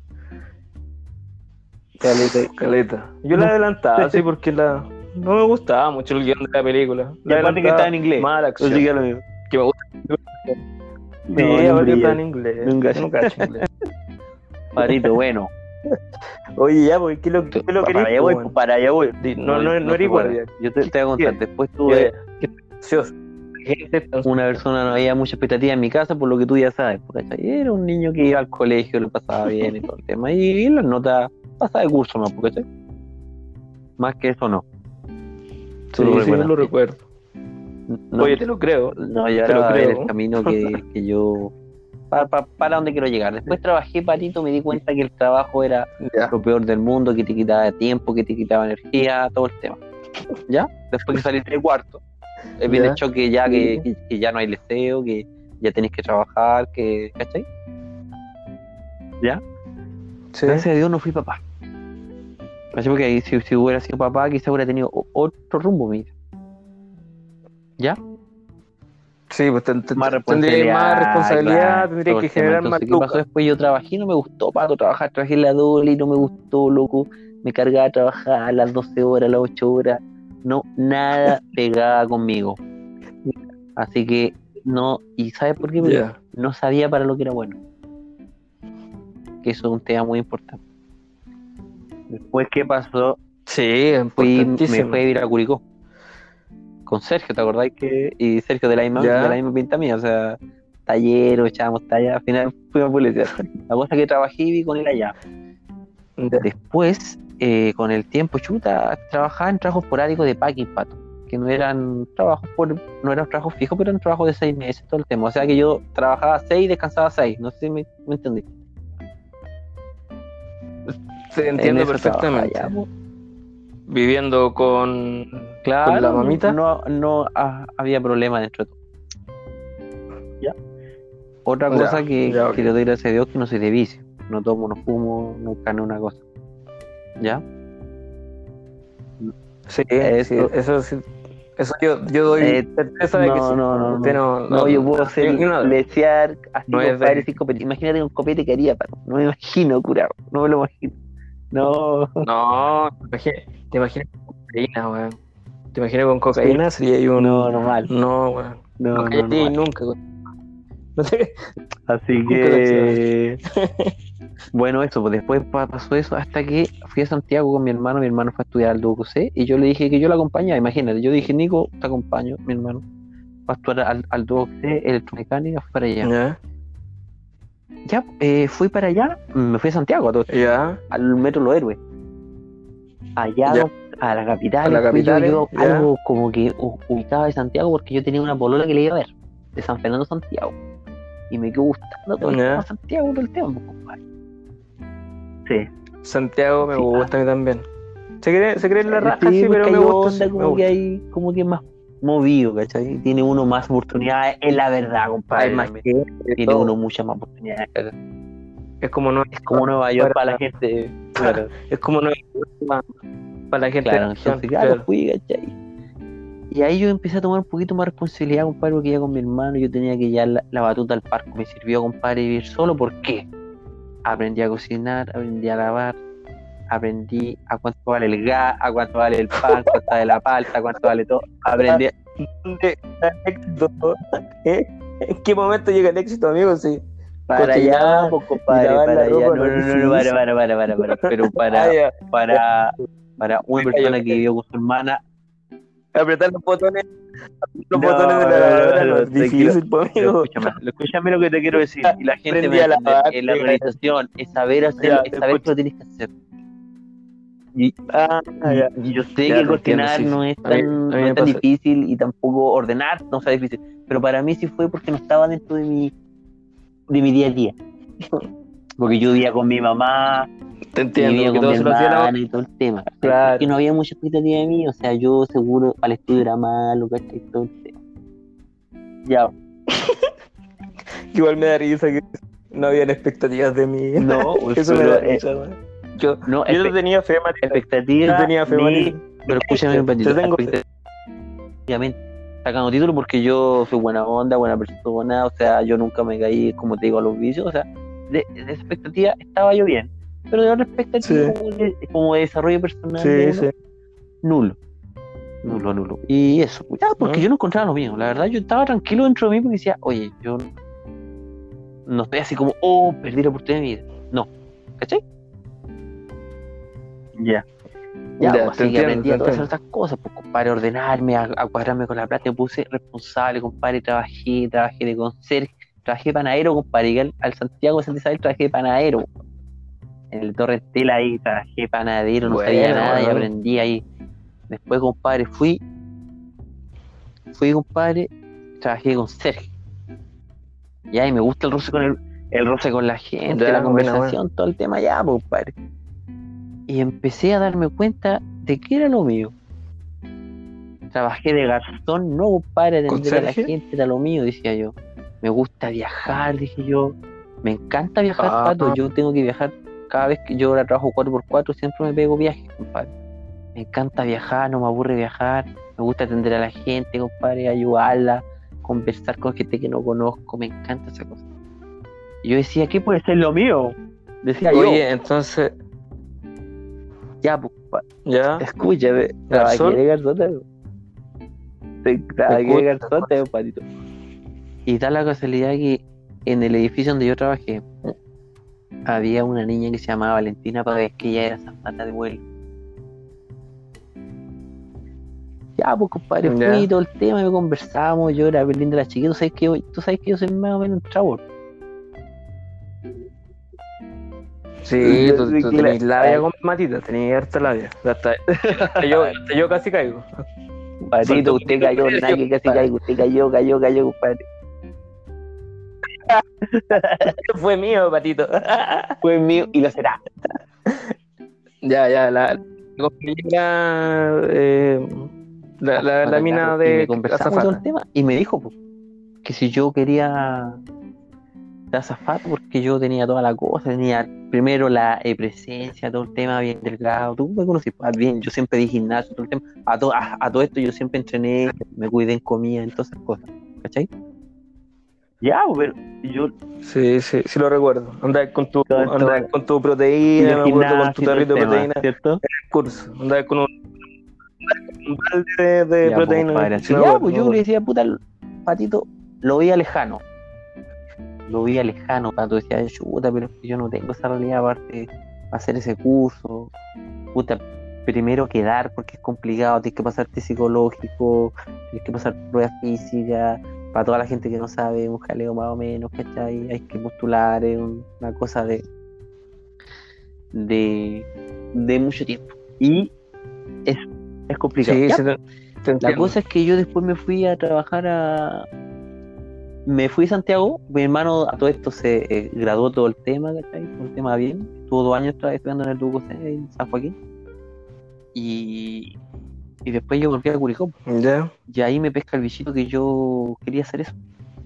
[SPEAKER 1] Caleta. Yo la adelantaba, sí, porque no me gustaba mucho el guión de la película.
[SPEAKER 2] Y aparte que estaba en inglés.
[SPEAKER 1] Mala acción.
[SPEAKER 2] Así que lo mismo.
[SPEAKER 1] Que me gusta.
[SPEAKER 2] No,
[SPEAKER 1] Sí,
[SPEAKER 2] ni un
[SPEAKER 1] aparte
[SPEAKER 2] brillo.
[SPEAKER 1] está en inglés.
[SPEAKER 2] Nunca.
[SPEAKER 1] Yo no cacho inglés.
[SPEAKER 2] Patito, bueno.
[SPEAKER 1] Oye, ya, pues, ¿qué lo querés?
[SPEAKER 2] Para allá voy,
[SPEAKER 1] pues,
[SPEAKER 2] para allá voy.
[SPEAKER 1] No eres
[SPEAKER 2] se puede.
[SPEAKER 1] guardia.
[SPEAKER 2] Yo te voy a contar. Después tuve
[SPEAKER 1] Gracioso.
[SPEAKER 2] una persona, no había mucha expectativa en mi casa, por lo que tú ya sabes. ¿Cachai? Era un niño que iba al colegio, lo pasaba bien y todo el tema. Y las notas pasaba de curso, ¿no? ¿Cachai? Más que eso, no.
[SPEAKER 1] Sí,
[SPEAKER 2] ¿Tú lo
[SPEAKER 1] sí, yo
[SPEAKER 2] recuerdas?
[SPEAKER 1] lo recuerdo.
[SPEAKER 2] No,
[SPEAKER 1] Oye, te lo creo.
[SPEAKER 2] no, y
[SPEAKER 1] te
[SPEAKER 2] ahora
[SPEAKER 1] lo
[SPEAKER 2] va a ver
[SPEAKER 1] creo.
[SPEAKER 2] el camino que yo... Para donde quiero llegar. Después trabajé, Patito, me di cuenta que el trabajo era
[SPEAKER 1] Ya.
[SPEAKER 2] lo peor del mundo, que te quitaba tiempo, que te quitaba energía, todo el tema. ¿Ya? Después que saliste del cuarto, viene el choque ya que ya no hay deseo, que ya tenés que trabajar, que... ¿Cachai? ¿Ya?
[SPEAKER 1] Sí.
[SPEAKER 2] Gracias a Dios no fui papá. ¿Cachai? Porque ahí, si hubiera sido papá, quizá hubiera tenido otro rumbo, mira. ¿Ya?
[SPEAKER 1] Sí, pues
[SPEAKER 2] Más
[SPEAKER 1] tendría más responsabilidad,
[SPEAKER 2] claro,
[SPEAKER 1] tendría
[SPEAKER 2] todo
[SPEAKER 1] que
[SPEAKER 2] el tema.
[SPEAKER 1] generar más
[SPEAKER 2] Entonces, ¿qué pasó
[SPEAKER 1] lucas.
[SPEAKER 2] después? Yo trabajé, no me gustó, Pato, trabajar. Trabajé en la doble y no me gustó, loco. Me cargaba a trabajar a las 12 horas, a las 8 horas. No, nada pegaba conmigo. Así que no, ¿y sabes por qué? Porque
[SPEAKER 1] Ya.
[SPEAKER 2] no sabía para lo que era bueno. Que eso es un tema muy importante. Después, ¿qué pasó?
[SPEAKER 1] Sí, es
[SPEAKER 2] Me fui
[SPEAKER 1] importantísimo.
[SPEAKER 2] a vivir a Curicó con Sergio, ¿te acordáis que? Y Sergio de la misma pinta mía, o sea, tallero, echábamos talla, al final fuimos a publicidad. La cosa que trabajé y vi con él allá.
[SPEAKER 1] Ya.
[SPEAKER 2] Después, con el tiempo, trabajaba en trabajos esporádicos de packing, Pato, que no eran trabajos fijos, pero eran trabajos de 6 meses, todo el tema. O sea que yo trabajaba 6 y descansaba 6, no sé si me entendí.
[SPEAKER 1] Te entiendo
[SPEAKER 2] En eso
[SPEAKER 1] perfectamente.
[SPEAKER 2] trabajaba allá, po.
[SPEAKER 1] Viviendo con la mamita.
[SPEAKER 2] No había problema dentro de todo. ¿Ya? Otra cosa que
[SPEAKER 1] ok.
[SPEAKER 2] le doy gracias a Dios, que no soy de vicio. No tomo, no fumo, nunca no una cosa. ¿Ya?
[SPEAKER 1] Sí,
[SPEAKER 2] Eso-
[SPEAKER 1] eso sí. Eso yo doy certeza de que sí. Usted
[SPEAKER 2] no, yo puedo ser
[SPEAKER 1] no,
[SPEAKER 2] lesear así,
[SPEAKER 1] no es
[SPEAKER 2] compadre,
[SPEAKER 1] de-
[SPEAKER 2] sin copete. Imagínate un copete que haría, Pato. No me imagino, curado. No me lo imagino. No.
[SPEAKER 1] No, te imaginas con cocaína, weón. Te imaginas con cocaína, sería ahí un.
[SPEAKER 2] No, mal.
[SPEAKER 1] No, weón. No caería
[SPEAKER 2] mal.
[SPEAKER 1] nunca, weón. No te-
[SPEAKER 2] Así
[SPEAKER 1] Nunca
[SPEAKER 2] que bueno, eso, pues después pasó eso hasta que fui a Santiago con mi hermano fue a estudiar al DUC y yo le dije que yo la acompañaba, imagínate, yo dije, Nico, te acompaño, mi hermano, va a estudiar al DUC, electromecánica, fui para allá.
[SPEAKER 1] Ya,
[SPEAKER 2] Fui para allá, me fui a Santiago, a todo esto,
[SPEAKER 1] ya,
[SPEAKER 2] al Metro Los Héroes. Allá
[SPEAKER 1] Ya.
[SPEAKER 2] a la capital,
[SPEAKER 1] A la
[SPEAKER 2] fui
[SPEAKER 1] capital,
[SPEAKER 2] yo
[SPEAKER 1] ya.
[SPEAKER 2] algo como que ubicaba de Santiago porque yo tenía una polola que le iba a ver, de San Fernando a Santiago. Y me quedó gustando todo el
[SPEAKER 1] Ya.
[SPEAKER 2] tema Santiago todo el tema, pues, compadre. Sí.
[SPEAKER 1] Santiago me
[SPEAKER 2] Sí,
[SPEAKER 1] gusta a mí también. Se cree en la raja,
[SPEAKER 2] Sí,
[SPEAKER 1] sí, pero
[SPEAKER 2] porque
[SPEAKER 1] me
[SPEAKER 2] hay
[SPEAKER 1] gusta.
[SPEAKER 2] onda
[SPEAKER 1] sí, me
[SPEAKER 2] como que
[SPEAKER 1] gusta.
[SPEAKER 2] hay, como que es más movido, ¿cachai? Tiene uno más oportunidades, es la verdad, compadre.
[SPEAKER 1] Hay más
[SPEAKER 2] también.
[SPEAKER 1] gente de
[SPEAKER 2] Tiene
[SPEAKER 1] todo.
[SPEAKER 2] uno muchas más oportunidades. ¿cachai?
[SPEAKER 1] Es como no
[SPEAKER 2] Es como Nueva York para la gente. Claro,
[SPEAKER 1] Es como no para la gente.
[SPEAKER 2] claro,
[SPEAKER 1] de
[SPEAKER 2] entonces,
[SPEAKER 1] acción,
[SPEAKER 2] claro, fui, ¿cachai? Y ahí yo empecé a tomar un poquito más responsabilidad, compadre, porque ya con mi hermano yo tenía que llevar la batuta al parque. Me sirvió, compadre, vivir solo. ¿Por qué? Aprendí a cocinar, aprendí a lavar, aprendí a cuánto vale el gas, a cuánto vale el pan, cuánto vale la palta, cuánto vale todo. Aprendí.
[SPEAKER 1] ¿Dónde está el éxito? ¿En qué momento llega el éxito, amigo? Sí.
[SPEAKER 2] Para allá,
[SPEAKER 1] cocinar,
[SPEAKER 2] pues, compadre,
[SPEAKER 1] lavar la
[SPEAKER 2] para allá.
[SPEAKER 1] ropa
[SPEAKER 2] No,
[SPEAKER 1] no es
[SPEAKER 2] no, no,
[SPEAKER 1] difícil.
[SPEAKER 2] para. Pero
[SPEAKER 1] Ah, ya.
[SPEAKER 2] para una persona que vivió con su hermana.
[SPEAKER 1] Apretar los botones
[SPEAKER 2] No,
[SPEAKER 1] de la lavadora no es
[SPEAKER 2] tranquilo.
[SPEAKER 1] difícil, pues,
[SPEAKER 2] Pero
[SPEAKER 1] amigo.
[SPEAKER 2] escúchame lo que te quiero decir. Y la gente me
[SPEAKER 1] Aprendí
[SPEAKER 2] va a
[SPEAKER 1] a
[SPEAKER 2] entender.
[SPEAKER 1] lavar.
[SPEAKER 2] La organización es saber hacer,
[SPEAKER 1] Ya,
[SPEAKER 2] es
[SPEAKER 1] te
[SPEAKER 2] saber que
[SPEAKER 1] escucho.
[SPEAKER 2] lo tienes que hacer. Y,
[SPEAKER 1] Ah,
[SPEAKER 2] y,
[SPEAKER 1] ya.
[SPEAKER 2] y yo sé
[SPEAKER 1] Ya
[SPEAKER 2] que
[SPEAKER 1] te entiendo,
[SPEAKER 2] cocinar
[SPEAKER 1] sí, sí.
[SPEAKER 2] no es
[SPEAKER 1] A mí
[SPEAKER 2] tan, no es
[SPEAKER 1] me
[SPEAKER 2] tan
[SPEAKER 1] pasa.
[SPEAKER 2] difícil y tampoco ordenar no es difícil. Pero para mí sí fue porque no estaba dentro de mi día a día. Porque yo vivía con mi mamá
[SPEAKER 1] Te
[SPEAKER 2] y
[SPEAKER 1] entiendo,
[SPEAKER 2] vivía
[SPEAKER 1] porque
[SPEAKER 2] con mi
[SPEAKER 1] todo se lo hacía la mamá.
[SPEAKER 2] hermana y todo el tema, ¿cachai? Porque
[SPEAKER 1] Claro.
[SPEAKER 2] no había mucha expectativa de mí, o sea, yo seguro para el estudio era malo, ¿cachai? Todo el tema. Ya,
[SPEAKER 1] Igual me da risa que no habían expectativas de mí.
[SPEAKER 2] no, pues,
[SPEAKER 1] Eso me
[SPEAKER 2] pero
[SPEAKER 1] da risa, man. Yo,
[SPEAKER 2] no,
[SPEAKER 1] yo te tenía fe, Matita. Yo
[SPEAKER 2] expectativa
[SPEAKER 1] tenía fe,
[SPEAKER 2] de,
[SPEAKER 1] Matita.
[SPEAKER 2] pero escúchame un
[SPEAKER 1] Te
[SPEAKER 2] poquito,
[SPEAKER 1] tengo fe.
[SPEAKER 2] efectivamente, sacando título porque yo soy buena onda, buena persona, o sea, yo nunca me caí, como te digo, a los vicios, o sea, de esa expectativa estaba yo bien, pero de otra expectativa
[SPEAKER 1] Sí,
[SPEAKER 2] como de desarrollo personal de
[SPEAKER 1] sí,
[SPEAKER 2] uno,
[SPEAKER 1] sí.
[SPEAKER 2] nulo. Nulo. Y eso, pues, ya, porque
[SPEAKER 1] ¿Ah?
[SPEAKER 2] yo no encontraba lo mío. La verdad, yo estaba tranquilo dentro de mí porque decía, oye, yo no estoy así como, oh, perdí la oportunidad de mi vida. No, ¿cachai? Ya. Ya,
[SPEAKER 1] Ya,
[SPEAKER 2] pues
[SPEAKER 1] te
[SPEAKER 2] así que
[SPEAKER 1] entiendo,
[SPEAKER 2] aprendí
[SPEAKER 1] te
[SPEAKER 2] a todas
[SPEAKER 1] entiendo.
[SPEAKER 2] esas cosas, pues, compadre, a ordenarme, a cuadrarme con la plata, me puse responsable, compadre, trabajé de conserje, trabajé de panadero, compadre, llegué al Santiago de Santa Isabel, trabajé de panadero, en el Torre Estela ahí, trabajé de panadero, no sabía
[SPEAKER 1] Buena,
[SPEAKER 2] nada y
[SPEAKER 1] weón.
[SPEAKER 2] aprendí ahí. Después, compadre, compadre, trabajé con Sergio. Ya, y me gusta el roce con la gente, la
[SPEAKER 1] Ya, buena, buena.
[SPEAKER 2] conversación, todo el tema ya, pues, compadre. Y empecé a darme cuenta de que era lo mío. Trabajé de garzón, no, compadre,
[SPEAKER 1] ¿Con
[SPEAKER 2] atender a la
[SPEAKER 1] Sergio?
[SPEAKER 2] gente era lo mío, decía yo. Me gusta viajar, dije yo. Me encanta viajar,
[SPEAKER 1] Ah,
[SPEAKER 2] pato. Yo tengo que viajar cada vez que yo ahora trabajo 4x4, siempre me pego viajes, compadre. Me encanta viajar, no me aburre viajar. Me gusta atender a la gente, compadre, ayudarla, conversar con gente que no conozco. Me encanta esa cosa. Y yo decía, ¿qué puede ser lo mío? Decía yo,
[SPEAKER 1] oye, entonces,
[SPEAKER 2] ya, pues,
[SPEAKER 1] ya,
[SPEAKER 2] escúchame, trabajé
[SPEAKER 1] Garzón,
[SPEAKER 2] de garzón,
[SPEAKER 1] te
[SPEAKER 2] trabajé de
[SPEAKER 1] escucho, te
[SPEAKER 2] garzón,
[SPEAKER 1] escucho.
[SPEAKER 2] patito. Y da la casualidad que en el edificio donde yo trabajé había una niña que se llamaba Valentina Pávez, que ella era azafata de vuelo. Ya, pues compadre, fui
[SPEAKER 1] Ya.
[SPEAKER 2] todo el tema, me conversamos, yo era linda la chiquita, tú sabes que yo soy más o menos un trabor.
[SPEAKER 1] Sí, tú tenés labia
[SPEAKER 2] Ay,
[SPEAKER 1] con Matita, tenés harta labia. Hasta yo casi caigo. Falta
[SPEAKER 2] patito,
[SPEAKER 1] un
[SPEAKER 2] usted
[SPEAKER 1] poquito
[SPEAKER 2] cayó,
[SPEAKER 1] de
[SPEAKER 2] nada que casi
[SPEAKER 1] compadre.
[SPEAKER 2] caigo, usted cayó, compadre.
[SPEAKER 1] Fue mío, Patito.
[SPEAKER 2] Fue mío y lo será.
[SPEAKER 1] Ya, la compañera, la mina
[SPEAKER 2] Y me
[SPEAKER 1] de
[SPEAKER 2] conversamos todo el
[SPEAKER 1] azafata.
[SPEAKER 2] tema y me dijo pues, que si yo quería de azafato porque yo tenía toda la cosa, tenía primero la presencia, todo el tema bien delgado, tú me conoces bien, yo siempre di gimnasio, todo el tema, a todo esto yo siempre entrené, me cuidé en comida, en todas esas cosas, ¿cachai? Ya, pero yo
[SPEAKER 1] Sí, lo recuerdo.
[SPEAKER 2] con todo,
[SPEAKER 1] Andabas con tu
[SPEAKER 2] y
[SPEAKER 1] proteína,
[SPEAKER 2] los
[SPEAKER 1] me acuerdo, con tu
[SPEAKER 2] gimnasios y todo el
[SPEAKER 1] tarrito de
[SPEAKER 2] tema,
[SPEAKER 1] proteína en
[SPEAKER 2] ¿cierto?
[SPEAKER 1] el curso. Andabas con un balde de
[SPEAKER 2] Ya, pues
[SPEAKER 1] proteína en el
[SPEAKER 2] compadre,
[SPEAKER 1] curso,
[SPEAKER 2] así,
[SPEAKER 1] me
[SPEAKER 2] ya,
[SPEAKER 1] acuerdo,
[SPEAKER 2] pues
[SPEAKER 1] me
[SPEAKER 2] yo le
[SPEAKER 1] acuerdo.
[SPEAKER 2] decía, puta, patito, lo veía lejano, pato, decía, chuta, pero es que yo no tengo esa realidad aparte de hacer ese curso, puta, primero quedar porque es complicado, tienes que pasarte psicológico, tienes que pasar pruebas físicas, para toda la gente que no sabe, un jaleo más o menos, ¿cachai? Hay que postular, es una cosa de mucho tiempo. Y es, es complicado.
[SPEAKER 1] Sí,
[SPEAKER 2] Ya,
[SPEAKER 1] sí, te
[SPEAKER 2] la
[SPEAKER 1] entiendo.
[SPEAKER 2] cosa es que yo después me fui a trabajar me fui a Santiago, mi hermano a todo esto se graduó todo el tema, ¿cachai? Todo el tema bien, estuvo 2 años estudiando en el Duoc en San Joaquín y, y después yo volví a Curicó
[SPEAKER 1] Ya.
[SPEAKER 2] y ahí me pesca el bichito que yo quería hacer eso.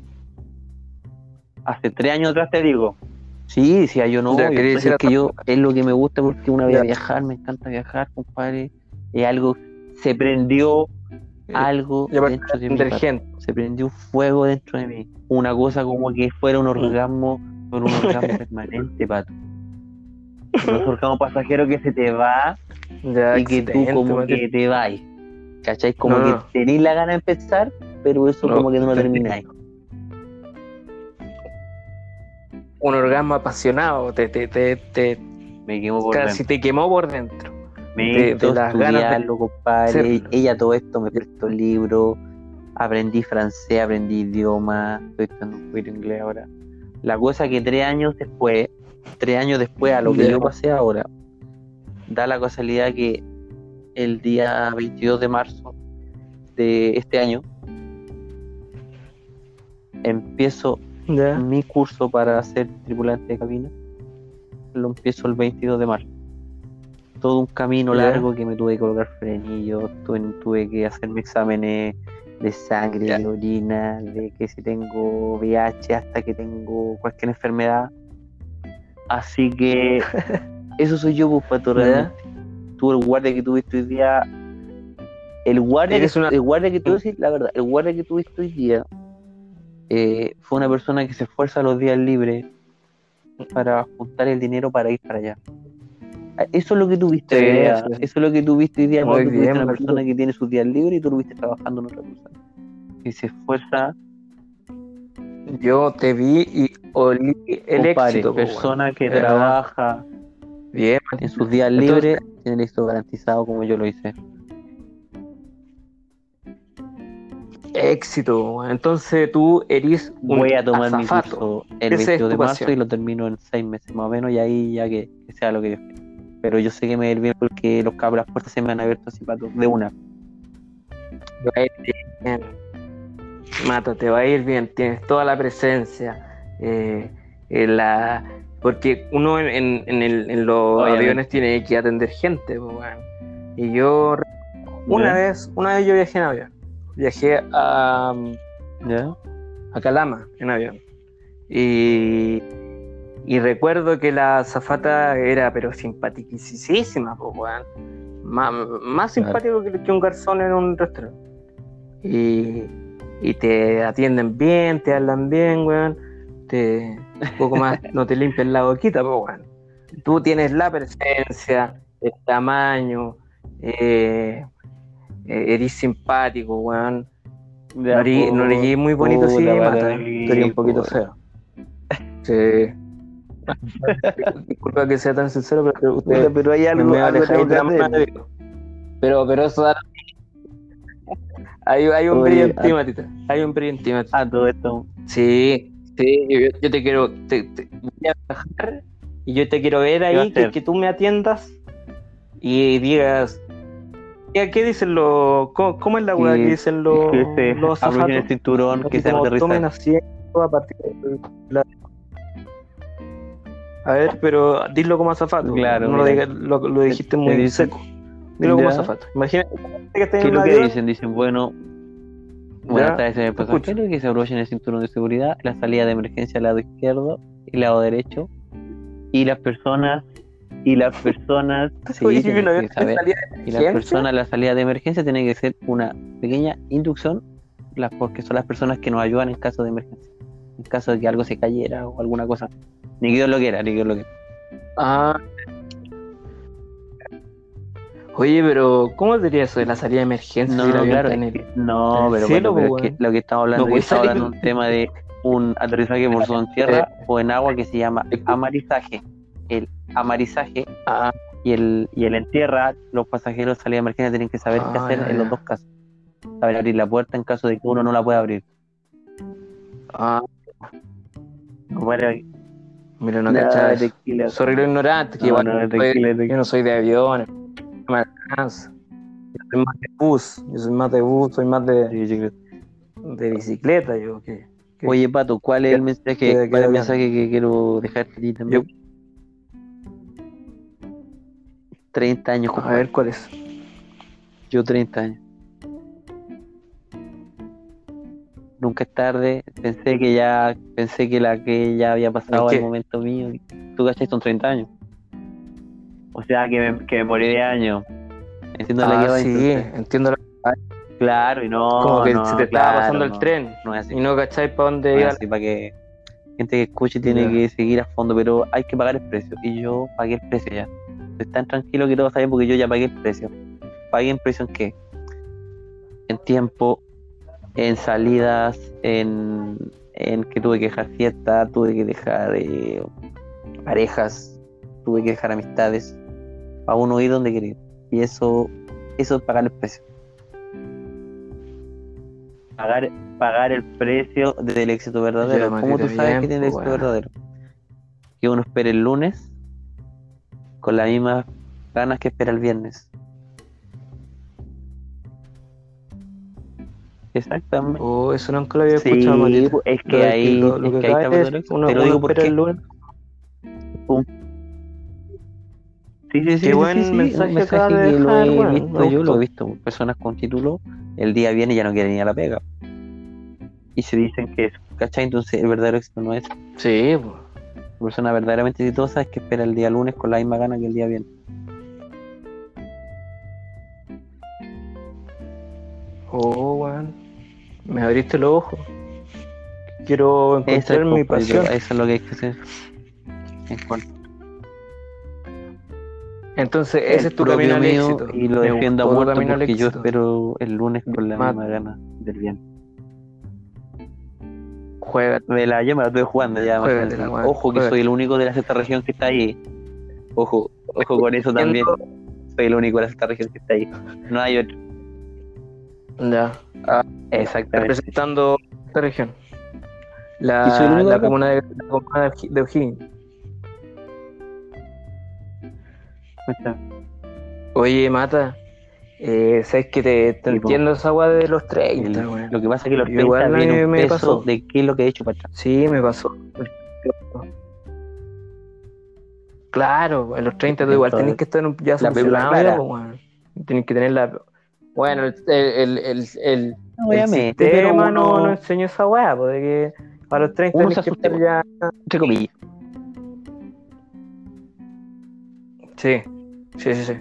[SPEAKER 2] Hace 3 años atrás te digo. Sí, decía yo no,
[SPEAKER 1] Ya, quería
[SPEAKER 2] pues
[SPEAKER 1] decir
[SPEAKER 2] es
[SPEAKER 1] a
[SPEAKER 2] que yo es lo que me gusta porque una vez a
[SPEAKER 1] ya.
[SPEAKER 2] viajar, me encanta viajar, compadre. Es algo, se prendió algo
[SPEAKER 1] Y aparte
[SPEAKER 2] dentro de
[SPEAKER 1] de
[SPEAKER 2] mí,
[SPEAKER 1] atender
[SPEAKER 2] pato.
[SPEAKER 1] gente.
[SPEAKER 2] Se prendió un fuego dentro de mí. Una cosa como que fuera un orgasmo, pero un orgasmo permanente, pato. No es un orgasmo pasajero que se te va
[SPEAKER 1] Ya,
[SPEAKER 2] y que tú
[SPEAKER 1] excelente,
[SPEAKER 2] como
[SPEAKER 1] Mateo.
[SPEAKER 2] que te vas. ¿Cachai?
[SPEAKER 1] No,
[SPEAKER 2] Como que
[SPEAKER 1] no,
[SPEAKER 2] tenés la gana de empezar, pero eso
[SPEAKER 1] no,
[SPEAKER 2] como que no lo
[SPEAKER 1] te
[SPEAKER 2] termináis.
[SPEAKER 1] entiendo. un orgasmo apasionado,
[SPEAKER 2] Me quemo por
[SPEAKER 1] casi
[SPEAKER 2] dentro.
[SPEAKER 1] te quemó por dentro.
[SPEAKER 2] Me
[SPEAKER 1] de
[SPEAKER 2] hizo
[SPEAKER 1] las ganas de
[SPEAKER 2] estudiarlo, compadre.
[SPEAKER 1] hacerlo.
[SPEAKER 2] Ella todo esto me prestó libros, aprendí francés, aprendí idioma, estoy estudiando un poquito inglés ahora. La cosa que 3 años después a lo que
[SPEAKER 1] Ya.
[SPEAKER 2] yo pasé ahora, da la casualidad que el día 22 de marzo de este año empiezo
[SPEAKER 1] Ya.
[SPEAKER 2] mi curso para ser tripulante de cabina. Lo empiezo el 22 de marzo. Todo un camino
[SPEAKER 1] Ya.
[SPEAKER 2] largo que me tuve que colocar frenillos, tuve que hacerme exámenes de sangre,
[SPEAKER 1] Ya.
[SPEAKER 2] de orina, de que si tengo VIH hasta que tengo cualquier enfermedad. Así que eso soy yo, pues, Pato,
[SPEAKER 1] Ya.
[SPEAKER 2] realmente. Tú, el guardia que tuviste hoy día, el guardia
[SPEAKER 1] Eres una-
[SPEAKER 2] que te voy a decir la verdad, el guardia que tuviste hoy día fue una persona que se esfuerza los días libres para juntar el dinero para ir para allá. Eso es lo que tuviste hoy día.
[SPEAKER 1] Sí.
[SPEAKER 2] Eso es lo que tuviste hoy día,
[SPEAKER 1] Muy
[SPEAKER 2] Pato. Tuviste
[SPEAKER 1] bien,
[SPEAKER 2] una
[SPEAKER 1] Mateo.
[SPEAKER 2] persona que tiene sus días libres y tú lo viste trabajando en otra cosa. Y se esfuerza,
[SPEAKER 1] Yo te vi y olí el
[SPEAKER 2] compadre,
[SPEAKER 1] éxito, po,
[SPEAKER 2] persona
[SPEAKER 1] weón.
[SPEAKER 2] que
[SPEAKER 1] De verdad.
[SPEAKER 2] trabaja
[SPEAKER 1] Bien,
[SPEAKER 2] en sus días
[SPEAKER 1] Entonces-
[SPEAKER 2] libres, tiene el éxito garantizado como yo lo hice.
[SPEAKER 1] éxito, weón. Entonces tú eres un
[SPEAKER 2] Voy a tomar mi
[SPEAKER 1] azafato.
[SPEAKER 2] curso el
[SPEAKER 1] Esa es
[SPEAKER 2] 22 de
[SPEAKER 1] tu
[SPEAKER 2] marzo
[SPEAKER 1] pasión.
[SPEAKER 2] y lo termino en 6 meses más o menos, y ahí ya que sea lo que yo quiera. Pero yo sé que me va a ir bien porque las puertas se me han abierto así, Pato, de una.
[SPEAKER 1] Te va a ir bien. Mata, te va a ir bien. Tienes toda la presencia. Porque uno en los
[SPEAKER 2] Obviamente.
[SPEAKER 1] aviones tiene que atender gente, po, weón. Y yo una vez yo viajé en avión. Viajé
[SPEAKER 2] ¿Ya?
[SPEAKER 1] a Calama en avión. Y recuerdo que la azafata era pero simpaticísima, pues, weón. Más
[SPEAKER 2] Claro.
[SPEAKER 1] simpático que un garzón en un restaurante. Y te atienden bien, te hablan bien, weón. Un poco más, no te limpian la boquita, pues, weón. Tú tienes la presencia, el tamaño, eres simpático, weón. No eres muy bonito, sí, Mata. Tú eres un poquito feo. Sí. Disculpa que sea tan sincero, pero usted
[SPEAKER 2] Pero hay
[SPEAKER 1] me
[SPEAKER 2] algo
[SPEAKER 1] alejáis
[SPEAKER 2] tengo que
[SPEAKER 1] de la
[SPEAKER 2] hacer.
[SPEAKER 1] mano. Pero eso da... hay un
[SPEAKER 2] Oye,
[SPEAKER 1] brillo en ti, Matita. Hay un brillo en ti, Matita.
[SPEAKER 2] A todo esto.
[SPEAKER 1] Sí, yo te quiero... voy a bajar y yo te quiero ver
[SPEAKER 2] va a
[SPEAKER 1] ahí,
[SPEAKER 2] hacer?
[SPEAKER 1] que tú me atiendas y digas... ¿Qué dicen los... ¿Cómo es la weá que dicen los
[SPEAKER 2] Abrochen el
[SPEAKER 1] azafatos?
[SPEAKER 2] cinturón, que se
[SPEAKER 1] Como tomen
[SPEAKER 2] aterriza.
[SPEAKER 1] asiento a partir de la... A ver, pero dilo como azafato.
[SPEAKER 2] Claro,
[SPEAKER 1] no lo,
[SPEAKER 2] mira.
[SPEAKER 1] lo dijiste muy
[SPEAKER 2] Te dicen-
[SPEAKER 1] seco. Dilo como
[SPEAKER 2] Ya.
[SPEAKER 1] azafato. Imagínate que estés
[SPEAKER 2] ¿Qué
[SPEAKER 1] en
[SPEAKER 2] es
[SPEAKER 1] un
[SPEAKER 2] lo que
[SPEAKER 1] avión.
[SPEAKER 2] dicen? Dicen, bueno, buenas
[SPEAKER 1] Ya,
[SPEAKER 2] tardes, señor
[SPEAKER 1] te escucho.
[SPEAKER 2] pasajero, que se abrochen el cinturón de seguridad, la salida de emergencia al lado izquierdo y lado derecho. Y las personas, sí,
[SPEAKER 1] Oye,
[SPEAKER 2] tienen
[SPEAKER 1] un avión
[SPEAKER 2] que
[SPEAKER 1] que
[SPEAKER 2] saber.
[SPEAKER 1] salía de
[SPEAKER 2] Y las
[SPEAKER 1] emergencia.
[SPEAKER 2] personas, la salida de emergencia tiene que ser una pequeña inducción, porque son las personas que nos ayudan en caso de emergencia, en caso de que algo se cayera o alguna cosa. Ni que Dios lo quiera, ni que Dios lo quiera.
[SPEAKER 1] Ah. Oye, pero ¿cómo sería eso de la salida de emergencia? si el
[SPEAKER 2] No,
[SPEAKER 1] avión
[SPEAKER 2] claro,
[SPEAKER 1] está en
[SPEAKER 2] es
[SPEAKER 1] el...
[SPEAKER 2] que- no,
[SPEAKER 1] en el
[SPEAKER 2] pero
[SPEAKER 1] cielo,
[SPEAKER 2] bueno,
[SPEAKER 1] pues,
[SPEAKER 2] es que lo que estamos hablando,
[SPEAKER 1] No
[SPEAKER 2] yo
[SPEAKER 1] puede
[SPEAKER 2] estaba
[SPEAKER 1] salir-
[SPEAKER 2] hablando de un tema de un aterrizaje forzado en tierra o en agua que se llama amarizaje. El amarizaje
[SPEAKER 1] Ah,
[SPEAKER 2] y el en tierra, los pasajeros de salida de emergencia tienen que saber qué hacer
[SPEAKER 1] ya,
[SPEAKER 2] en los
[SPEAKER 1] ya.
[SPEAKER 2] dos casos. Saber abrir la puerta en caso de que uno no la pueda abrir.
[SPEAKER 1] Ah,
[SPEAKER 2] No, para-
[SPEAKER 1] mira, no cachaba eso.
[SPEAKER 2] tranquila.
[SPEAKER 1] Sorry lo ignorante, que
[SPEAKER 2] No,
[SPEAKER 1] igual
[SPEAKER 2] no,
[SPEAKER 1] yo
[SPEAKER 2] tranquila.
[SPEAKER 1] no soy de aviones, no me alcanza. Yo soy más de bus, soy más
[SPEAKER 2] Sí, sí, creo.
[SPEAKER 1] de bicicleta, yo que...
[SPEAKER 2] Oye, Pato, ¿cuál es el mensaje,
[SPEAKER 1] queda
[SPEAKER 2] cuál es el
[SPEAKER 1] bien.
[SPEAKER 2] mensaje que quiero dejarte a ti también? 30 años,
[SPEAKER 1] A
[SPEAKER 2] compadre.
[SPEAKER 1] ver, ¿cuál es?
[SPEAKER 2] Yo 30 años. Nunca es tarde. Pensé que ya había pasado
[SPEAKER 1] ¿Y
[SPEAKER 2] el
[SPEAKER 1] qué?
[SPEAKER 2] momento mío. ¿Tú cachai? Son 30 años. O sea, que me morí de años. Entiendo la que va.
[SPEAKER 1] Sí,
[SPEAKER 2] Entonces.
[SPEAKER 1] entiendo.
[SPEAKER 2] Claro, y no,
[SPEAKER 1] Como que
[SPEAKER 2] no,
[SPEAKER 1] se te estaba
[SPEAKER 2] claro,
[SPEAKER 1] pasando el
[SPEAKER 2] no,
[SPEAKER 1] tren
[SPEAKER 2] no es así.
[SPEAKER 1] y no cacháis para dónde
[SPEAKER 2] No
[SPEAKER 1] iba.
[SPEAKER 2] es así, para que gente que escuche tiene
[SPEAKER 1] Ya.
[SPEAKER 2] que seguir a fondo, pero hay que pagar el precio. Y yo pagué el precio ya. Estoy tan tranquilo que todo está bien porque yo ya pagué el precio. ¿Pagué en precio en qué? En tiempo, en salidas, en en que tuve que dejar fiesta, tuve que dejar parejas, tuve que dejar amistades, a uno ir donde quería. Y eso es pagar el precio. Pagar el precio del éxito verdadero.
[SPEAKER 1] Ya,
[SPEAKER 2] ¿Cómo tú
[SPEAKER 1] Matito,
[SPEAKER 2] sabes
[SPEAKER 1] bien,
[SPEAKER 2] que tiene el
[SPEAKER 1] pues,
[SPEAKER 2] éxito
[SPEAKER 1] weón.
[SPEAKER 2] verdadero? Que uno espera el lunes con las mismas ganas que espera el viernes. Exactamente.
[SPEAKER 1] Oh, eso nunca lo había escuchado,
[SPEAKER 2] Sí,
[SPEAKER 1] Matita.
[SPEAKER 2] es que ahí,
[SPEAKER 1] Lo
[SPEAKER 2] es
[SPEAKER 1] que
[SPEAKER 2] que ahí
[SPEAKER 1] acabas
[SPEAKER 2] está
[SPEAKER 1] de
[SPEAKER 2] el
[SPEAKER 1] decir,
[SPEAKER 2] éxito. Te lo
[SPEAKER 1] uno
[SPEAKER 2] digo
[SPEAKER 1] espera el
[SPEAKER 2] porque
[SPEAKER 1] lunes.
[SPEAKER 2] sí, sí,
[SPEAKER 1] Qué
[SPEAKER 2] sí, sí, sí,
[SPEAKER 1] buen
[SPEAKER 2] sí, un
[SPEAKER 1] mensaje acabas
[SPEAKER 2] mensaje
[SPEAKER 1] de
[SPEAKER 2] que lo
[SPEAKER 1] dejar,
[SPEAKER 2] he
[SPEAKER 1] weón. Me
[SPEAKER 2] visto yo, lo he
[SPEAKER 1] gustó.
[SPEAKER 2] visto personas con título, el día viene y ya no quieren ir a la pega. Y se dicen que eso, ¿cachai? Entonces el verdadero éxito no es
[SPEAKER 1] Sí, pues.
[SPEAKER 2] la persona verdaderamente exitosa, es que espera el día lunes con la misma gana que el día viernes.
[SPEAKER 1] Oh, weón. Me abriste los ojos. Quiero
[SPEAKER 2] Eso es,
[SPEAKER 1] encontrar
[SPEAKER 2] pues,
[SPEAKER 1] mi
[SPEAKER 2] Patito,
[SPEAKER 1] pasión.
[SPEAKER 2] eso es lo que hay que hacer. En cuanto
[SPEAKER 1] Entonces, ese
[SPEAKER 2] el
[SPEAKER 1] es tu camino
[SPEAKER 2] propio
[SPEAKER 1] al
[SPEAKER 2] mío,
[SPEAKER 1] éxito.
[SPEAKER 2] y lo
[SPEAKER 1] Me
[SPEAKER 2] defiendo a
[SPEAKER 1] gustó tu
[SPEAKER 2] muerto
[SPEAKER 1] camino al
[SPEAKER 2] porque yo
[SPEAKER 1] éxito.
[SPEAKER 2] espero el lunes con la
[SPEAKER 1] Mat,
[SPEAKER 2] misma gana del viernes.
[SPEAKER 1] juega,
[SPEAKER 2] Ya me la estoy jugando, ya
[SPEAKER 1] juégatela,
[SPEAKER 2] imagínate.
[SPEAKER 1] weón.
[SPEAKER 2] Ojo que soy el
[SPEAKER 1] Juégatela.
[SPEAKER 2] único de la sexta región que está ahí. Ojo con eso también.
[SPEAKER 1] Entiendo.
[SPEAKER 2] Soy el único de la sexta región que está ahí. No hay otro.
[SPEAKER 1] Ya. Ah,
[SPEAKER 2] Exactamente.
[SPEAKER 1] representando esta región.
[SPEAKER 2] Y soy el único de
[SPEAKER 1] La
[SPEAKER 2] acá,
[SPEAKER 1] comuna
[SPEAKER 2] po.
[SPEAKER 1] la comuna de O'Higgins. Oye, Mata, sabes que te
[SPEAKER 2] Y, po,
[SPEAKER 1] entiendo esa weá de los 30,
[SPEAKER 2] lo
[SPEAKER 1] weón.
[SPEAKER 2] que pasa es que los
[SPEAKER 1] Yo
[SPEAKER 2] 30
[SPEAKER 1] igual a
[SPEAKER 2] viene un
[SPEAKER 1] mí me
[SPEAKER 2] peso
[SPEAKER 1] pasó.
[SPEAKER 2] de qué es lo que he hecho para atrás.
[SPEAKER 1] Sí, me pasó. Claro, en los 30 tú igual tenés
[SPEAKER 2] Entonces,
[SPEAKER 1] que estar ya
[SPEAKER 2] la película
[SPEAKER 1] solucionado ya,
[SPEAKER 2] clara,
[SPEAKER 1] pues, weón. Tenés que tener la... Bueno, el
[SPEAKER 2] obviamente, pero
[SPEAKER 1] sistema no
[SPEAKER 2] uno,
[SPEAKER 1] enseñó esa weá, pues, de que a los 30
[SPEAKER 2] uno
[SPEAKER 1] tenés
[SPEAKER 2] se
[SPEAKER 1] que
[SPEAKER 2] asuste,
[SPEAKER 1] estar
[SPEAKER 2] po,
[SPEAKER 1] ya...
[SPEAKER 2] entre comillas.
[SPEAKER 1] Sí, sí, sí, sí.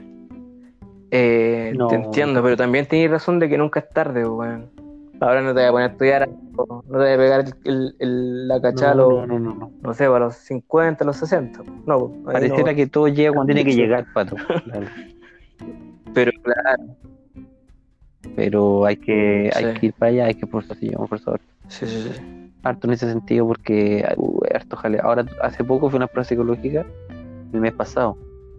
[SPEAKER 1] Te
[SPEAKER 2] No,
[SPEAKER 1] entiendo, pero también tienes razón de que nunca es tarde, pues, weón. Ahora no te voy a poner a estudiar, no te voy a pegar la cachada a
[SPEAKER 2] no, no,
[SPEAKER 1] los,
[SPEAKER 2] no, no, no.
[SPEAKER 1] no sé, a los 50, a los 60. No, pues, ahí no.
[SPEAKER 2] Pareciera que todo llega cuando tiene que
[SPEAKER 1] Sí.
[SPEAKER 2] llegar, pato. Claro.
[SPEAKER 1] Pero claro,
[SPEAKER 2] Pero
[SPEAKER 1] sí,
[SPEAKER 2] hay que ir para allá, hay que esforzarse, yo me esfuerzo harto.
[SPEAKER 1] sí, sí, sí.
[SPEAKER 2] Harto en ese sentido porque harto jale. Ahora, hace poco fue una prueba psicológica, el mes pasado.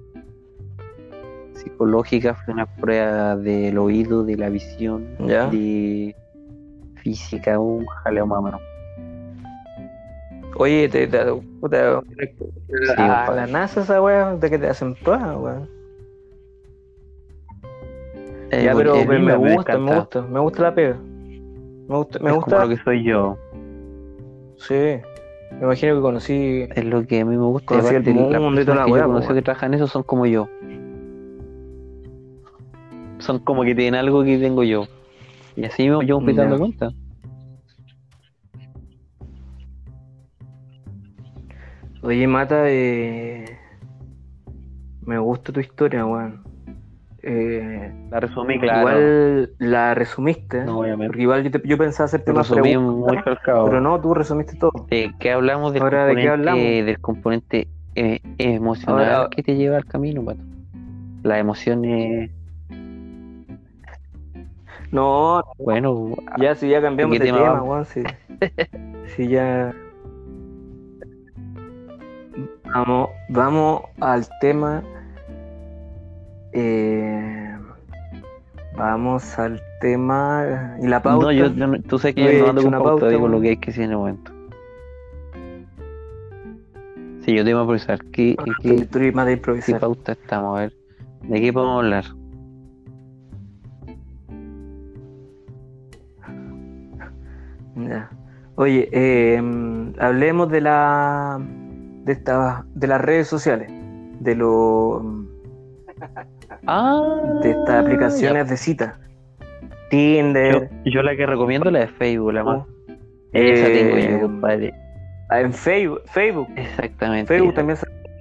[SPEAKER 2] Psicológica fue una prueba del oído, de la visión,
[SPEAKER 1] ¿Ya?
[SPEAKER 2] de física, un jaleo más o menos.
[SPEAKER 1] Oye, puta,
[SPEAKER 2] Sí,
[SPEAKER 1] a la
[SPEAKER 2] compadre.
[SPEAKER 1] NASA esa weá, de que te hacen pruebas, weón. Ya, pero
[SPEAKER 2] Es linda, me encanta.
[SPEAKER 1] me gusta la pega. Me
[SPEAKER 2] Es como
[SPEAKER 1] gusta,
[SPEAKER 2] lo que soy yo,
[SPEAKER 1] sí. Me imagino que
[SPEAKER 2] es lo que a mí me gusta. Y
[SPEAKER 1] conocí el
[SPEAKER 2] aparte, las
[SPEAKER 1] mundo y toda
[SPEAKER 2] personas
[SPEAKER 1] la
[SPEAKER 2] que yo
[SPEAKER 1] weá, pues,
[SPEAKER 2] conocí que
[SPEAKER 1] weón.
[SPEAKER 2] trabajan en eso son como yo. Son como que tienen algo que tengo yo. Y así yo me fui dando
[SPEAKER 1] Ya.
[SPEAKER 2] cuenta.
[SPEAKER 1] Oye, Mata, me gusta tu historia, weón.
[SPEAKER 2] La resumí, claro.
[SPEAKER 1] Igual la resumiste,
[SPEAKER 2] No, obviamente.
[SPEAKER 1] porque igual yo pensaba hacerte
[SPEAKER 2] Lo
[SPEAKER 1] más
[SPEAKER 2] resumí
[SPEAKER 1] preguntas,
[SPEAKER 2] muy calcado.
[SPEAKER 1] pero no, tú resumiste todo.
[SPEAKER 2] ¿De qué hablamos?
[SPEAKER 1] Ahora, ¿de qué hablamos?
[SPEAKER 2] Del componente emocional
[SPEAKER 1] Ahora,
[SPEAKER 2] que te lleva al camino, pato. Las emociones,
[SPEAKER 1] no,
[SPEAKER 2] bueno,
[SPEAKER 1] ya si ya
[SPEAKER 2] ¿a
[SPEAKER 1] cambiamos
[SPEAKER 2] qué
[SPEAKER 1] de
[SPEAKER 2] tema
[SPEAKER 1] tema,
[SPEAKER 2] vamos?
[SPEAKER 1] weón, si ya vamos al tema, eh, vamos al tema y la
[SPEAKER 2] No,
[SPEAKER 1] pauta.
[SPEAKER 2] tú sabes que
[SPEAKER 1] No
[SPEAKER 2] yo no
[SPEAKER 1] había
[SPEAKER 2] ando
[SPEAKER 1] hecho
[SPEAKER 2] con
[SPEAKER 1] una
[SPEAKER 2] pauta,
[SPEAKER 1] pauta,
[SPEAKER 2] digo lo que
[SPEAKER 1] weón.
[SPEAKER 2] hay que decir en el momento. Sí, yo te voy a improvisar.
[SPEAKER 1] Tú eres más de
[SPEAKER 2] ¿Qué
[SPEAKER 1] improvisar.
[SPEAKER 2] pauta estamos? A ver, ¿de qué podemos hablar?
[SPEAKER 1] Ya. Oye, hablemos de las redes sociales, de lo de estas
[SPEAKER 2] Ya.
[SPEAKER 1] aplicaciones de cita, Tinder,
[SPEAKER 2] Yo la que recomiendo la de Facebook, la más. Esa tengo yo,
[SPEAKER 1] eh,
[SPEAKER 2] compadre.
[SPEAKER 1] en Facebook
[SPEAKER 2] Exactamente esa.
[SPEAKER 1] también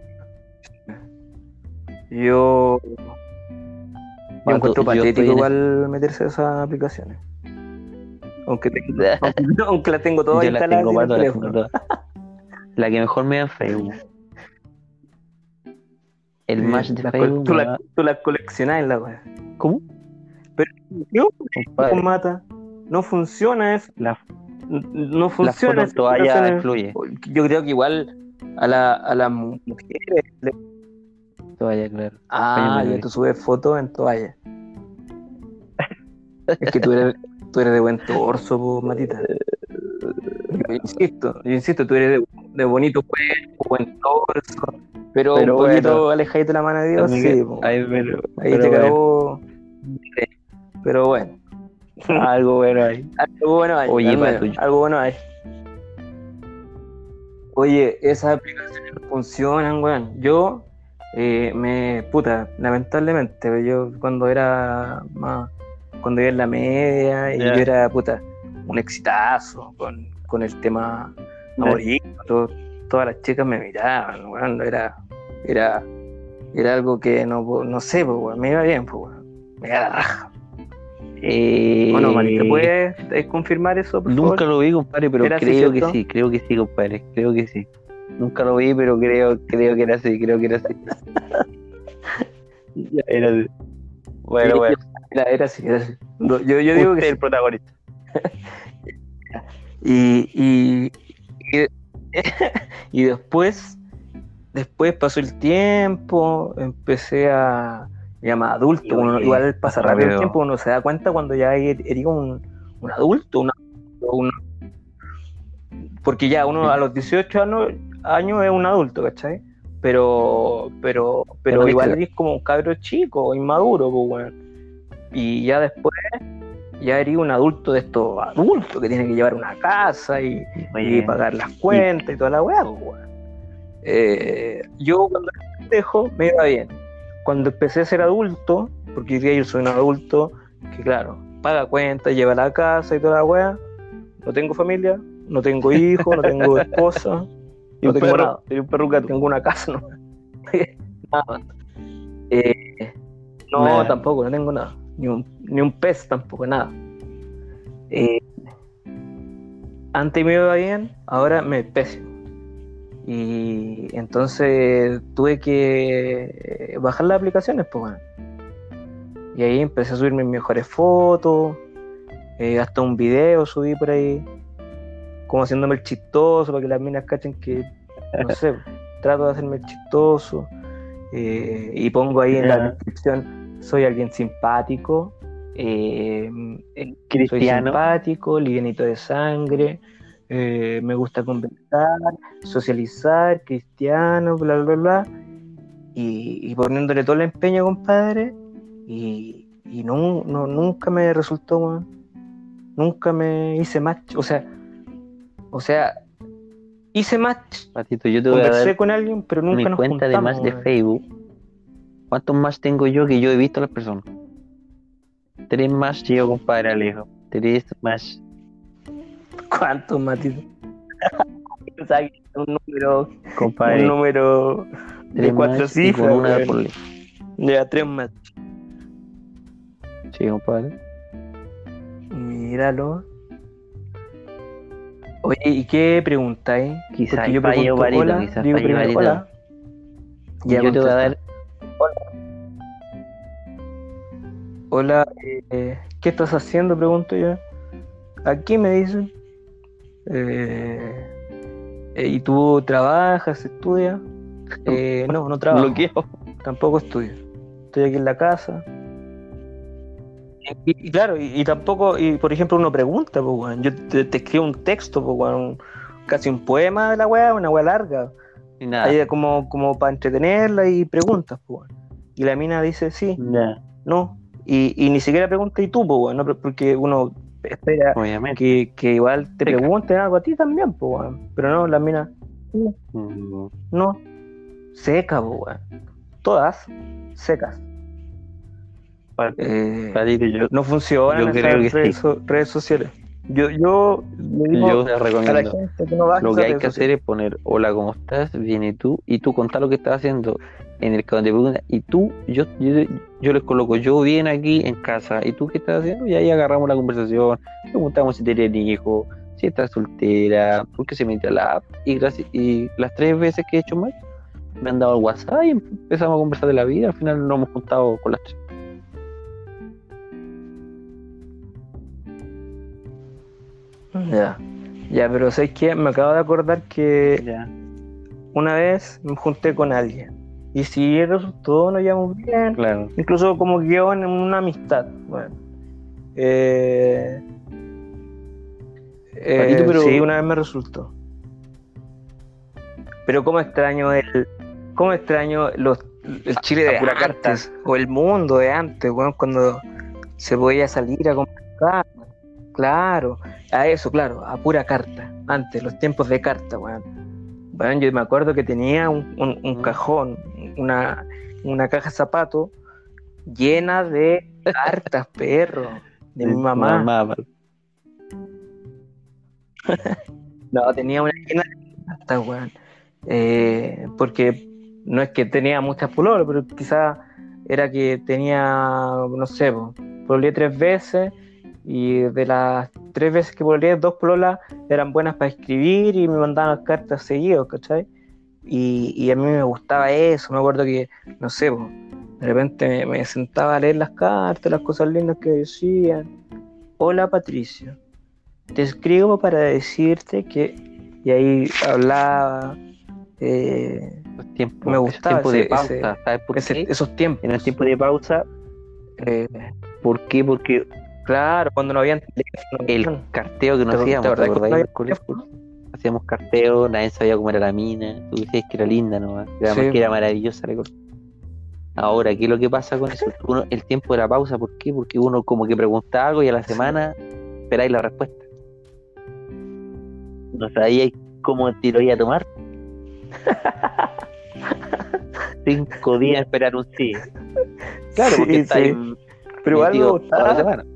[SPEAKER 1] yo, yo
[SPEAKER 2] Pato,
[SPEAKER 1] encuentro
[SPEAKER 2] yo estoy
[SPEAKER 1] patético
[SPEAKER 2] en esa.
[SPEAKER 1] igual meterse a esas aplicaciones, aunque las tengo todas
[SPEAKER 2] Yo las
[SPEAKER 1] instaladas
[SPEAKER 2] tengo,
[SPEAKER 1] así en el
[SPEAKER 2] pato, las tengo
[SPEAKER 1] teléfono.
[SPEAKER 2] todas. La que mejor me da en Facebook. El match de Facebook me va.
[SPEAKER 1] Tú las coleccionás en la web.
[SPEAKER 2] ¿Cómo?
[SPEAKER 1] Pero no, pues,
[SPEAKER 2] Compadre,
[SPEAKER 1] mata, no funciona eso.
[SPEAKER 2] la,
[SPEAKER 1] no
[SPEAKER 2] La
[SPEAKER 1] funciona.
[SPEAKER 2] foto en toalla influye.
[SPEAKER 1] Yo creo que igual a las mujeres.
[SPEAKER 2] Toalla, claro.
[SPEAKER 1] Ah,
[SPEAKER 2] Paño
[SPEAKER 1] ya
[SPEAKER 2] menor.
[SPEAKER 1] tú subes fotos en toalla. Es que tú eres de buen torso, po, Matita. Yo insisto, tú eres de bonito cuerpo, buen torso, pero un
[SPEAKER 2] Pero
[SPEAKER 1] poquito
[SPEAKER 2] bueno,
[SPEAKER 1] alejadito de la mano de Dios,
[SPEAKER 2] también
[SPEAKER 1] sí, po.
[SPEAKER 2] ahí,
[SPEAKER 1] Ahí te
[SPEAKER 2] bueno,
[SPEAKER 1] cagó. Pero bueno,
[SPEAKER 2] algo bueno ahí.
[SPEAKER 1] algo bueno hay,
[SPEAKER 2] Oye,
[SPEAKER 1] al
[SPEAKER 2] para
[SPEAKER 1] menos,
[SPEAKER 2] tu
[SPEAKER 1] algo bueno hay. Oye, esas aplicaciones no funcionan, weón. Yo, lamentablemente, yo cuando iba en la media y yo
[SPEAKER 2] ya,
[SPEAKER 1] era, un exitazo con el tema amoroso, todas las chicas me miraban, weón, era, era algo que no sé, pues, weón, me iba bien, pues, weón, me iba a la raja. ¿O no, Marita? ¿Puedes confirmar eso, por
[SPEAKER 2] nunca
[SPEAKER 1] favor?
[SPEAKER 2] lo vi, compadre, pero
[SPEAKER 1] ¿Era así,
[SPEAKER 2] creo
[SPEAKER 1] cierto?
[SPEAKER 2] que sí, compadre, creo que sí. Nunca lo vi, pero creo que era así, creo que era así.
[SPEAKER 1] Ya.
[SPEAKER 2] Era así.
[SPEAKER 1] Sí,
[SPEAKER 2] Bueno, bueno.
[SPEAKER 1] era así, era así. Yo digo que
[SPEAKER 2] Usted
[SPEAKER 1] sí.
[SPEAKER 2] el protagonista.
[SPEAKER 1] Y, y, y después pasó el tiempo, ya más adulto, igual pasa rápido el tiempo, uno se da cuenta cuando ya eres un adulto, un- porque ya uno a los 18 años es un adulto, ¿cachai? Pero igual eres como un cabro chico, inmaduro, pues, weón. Y ya después ya eres un adulto de estos adultos que tiene que llevar una casa y pagar las cuentas y toda la weá, pues, weón. Yo cuando era pendejo me iba bien. Cuando empecé a ser adulto, porque hoy día yo soy un adulto que, claro, paga cuentas, lleva la casa y toda la weá, no tengo familia, no tengo hijos, no tengo esposa, no tengo nada.
[SPEAKER 2] Un perro gato.
[SPEAKER 1] Tengo una casa, no. Nada. No,
[SPEAKER 2] Nada.
[SPEAKER 1] tampoco, no tengo nada. Ni un pez tampoco, nada. Antes me iba bien, ahora me es pésimo. Y entonces tuve que bajar las aplicaciones, pues bueno. Y ahí empecé a subir mis mejores fotos, hasta un video subí por ahí, como haciéndome el chistoso para que las minas cachen que, no sé, trato de hacerme el chistoso. Y pongo ahí en la descripción, soy alguien simpático, soy simpático, livianito de sangre, me gusta conversar, socializar, cristiano, bla, bla, bla. Y poniéndole todo el empeño, compadre, y nunca me resultó, man. Nunca me hice match, o sea, hice match,
[SPEAKER 2] Patito, yo te voy a
[SPEAKER 1] conversé
[SPEAKER 2] dar
[SPEAKER 1] con alguien, pero nunca
[SPEAKER 2] mi
[SPEAKER 1] nos
[SPEAKER 2] cuenta de
[SPEAKER 1] juntamos,
[SPEAKER 2] más de
[SPEAKER 1] man.
[SPEAKER 2] Facebook. ¿Cuántos más tengo yo que yo he visto a las personas? 3 más llevo, compadre Alejo. 3 más.
[SPEAKER 1] ¿Cuántos, Matito? O sea, un
[SPEAKER 2] Compadre,
[SPEAKER 1] número de
[SPEAKER 2] 3
[SPEAKER 1] 4
[SPEAKER 2] más y con
[SPEAKER 1] cifras,
[SPEAKER 2] una
[SPEAKER 1] weón.
[SPEAKER 2] por ley.
[SPEAKER 1] Ya, 3 más.
[SPEAKER 2] Sí, compadre.
[SPEAKER 1] Míralo. Oye, ¿y qué preguntáis?
[SPEAKER 2] Quizás
[SPEAKER 1] Porque yo
[SPEAKER 2] falle
[SPEAKER 1] pregunto
[SPEAKER 2] varito,
[SPEAKER 1] hola,
[SPEAKER 2] quizás
[SPEAKER 1] digo
[SPEAKER 2] falle
[SPEAKER 1] primero
[SPEAKER 2] varito.
[SPEAKER 1] hola. Ya
[SPEAKER 2] Yo te voy a dar.
[SPEAKER 1] Hola, ¿qué estás haciendo? Pregunto yo. Aquí me dicen. ¿Y tú trabajas, estudias? No trabajo.
[SPEAKER 2] Bloqueo.
[SPEAKER 1] Tampoco estudio. Estoy aquí en la casa. Y claro, y tampoco, y por ejemplo uno pregunta, pues, weón. Yo te escribo un texto, pues, weón, casi un poema de la weá, una weá larga.
[SPEAKER 2] Y nada.
[SPEAKER 1] Ahí como para entretenerla y preguntas, pues, weón. Y la mina dice sí,
[SPEAKER 2] Ya,
[SPEAKER 1] no. Y ni siquiera pregunta y tú, pues, weón, ¿no? Porque uno espera
[SPEAKER 2] obviamente.
[SPEAKER 1] que igual te
[SPEAKER 2] Seca.
[SPEAKER 1] pregunten algo a ti también, pues, weón. Pero no, la mina, no. Seca, pues, weón. Todas secas.
[SPEAKER 2] Patito, yo
[SPEAKER 1] No funcionan
[SPEAKER 2] creo que
[SPEAKER 1] esas redes sociales. Yo le digo
[SPEAKER 2] te
[SPEAKER 1] a la
[SPEAKER 2] recomiendo.
[SPEAKER 1] gente que no baje
[SPEAKER 2] Lo
[SPEAKER 1] esas
[SPEAKER 2] que hay
[SPEAKER 1] redes
[SPEAKER 2] que hacer
[SPEAKER 1] sociales.
[SPEAKER 2] es poner hola, ¿cómo estás? Bien, ¿y tú? Y tú contás lo que estás haciendo en el que donde preguntan, y tú, yo les coloco, yo bien aquí en casa, ¿y tú qué estás haciendo? Y ahí agarramos la conversación, preguntamos si tienen hijo, si estás soltera, por qué se metió a la app, y las 3 veces que he hecho match, me han dado el WhatsApp y empezamos a conversar de la vida, al final nos hemos juntado con las 3.
[SPEAKER 1] Ya. Ya, pero ¿sabes qué? Me acabo de acordar que
[SPEAKER 2] Ya.
[SPEAKER 1] una vez me junté con alguien. Y si resultó, nos llevamos bien.
[SPEAKER 2] Claro.
[SPEAKER 1] Incluso como que quedó en una amistad. Bueno. Eh,
[SPEAKER 2] Patito,
[SPEAKER 1] sí,
[SPEAKER 2] pero
[SPEAKER 1] una vez me resultó. Pero cómo extraño el Chile de
[SPEAKER 2] pura carta.
[SPEAKER 1] antes, o el mundo de antes, bueno, cuando se podía salir a comprar cartas. Claro, a eso, claro, a pura carta. Antes, los tiempos de carta, weón. Bueno, yo me acuerdo que tenía un cajón, una caja de zapatos llena de cartas, perro, de mi
[SPEAKER 2] Tu
[SPEAKER 1] mamá.
[SPEAKER 2] mamá,
[SPEAKER 1] No, tenía una llena de cartas, weón. Porque no es que tenía muchas pololas, pero quizás era que tenía, no sé, pololeé 3 veces y de las 3 veces que pololeé, 2 pololas eran buenas para escribir y me mandaban las cartas seguidos, ¿cachai? Y a mí me gustaba eso, me acuerdo que, no sé, de repente me sentaba a leer las cartas, las cosas lindas que decían. Hola Patricio, te escribo para decirte que... Y ahí hablaba,
[SPEAKER 2] los
[SPEAKER 1] me
[SPEAKER 2] tiempos, esos
[SPEAKER 1] gustaba
[SPEAKER 2] tiempos de pausa, ¿sabes por qué?
[SPEAKER 1] esos tiempos.
[SPEAKER 2] En el tiempo de pausa,
[SPEAKER 1] Eh,
[SPEAKER 2] ¿por qué? Porque
[SPEAKER 1] claro, cuando no había teléfono.
[SPEAKER 2] el carteo que nos
[SPEAKER 1] ¿Te
[SPEAKER 2] hacíamos, ¿te
[SPEAKER 1] acordás
[SPEAKER 2] acordás
[SPEAKER 1] cuando
[SPEAKER 2] en
[SPEAKER 1] había
[SPEAKER 2] el colegio?
[SPEAKER 1] teléfono?
[SPEAKER 2] Hacíamos carteo, nadie sabía cómo era la mina, tú decías que era linda nomás,
[SPEAKER 1] Sí,
[SPEAKER 2] que era maravillosa la cosa. Ahora, ¿qué es lo que pasa con eso? El tiempo de la pausa, ¿por qué? Porque uno como que pregunta algo y a la semana esperáis la respuesta. No sabíais cómo te lo iba a tomar. 5 días esperar un sí. Claro, porque
[SPEAKER 1] sí,
[SPEAKER 2] estáis
[SPEAKER 1] sí. Pero igual me
[SPEAKER 2] metido toda la
[SPEAKER 1] gustaba.
[SPEAKER 2] semana.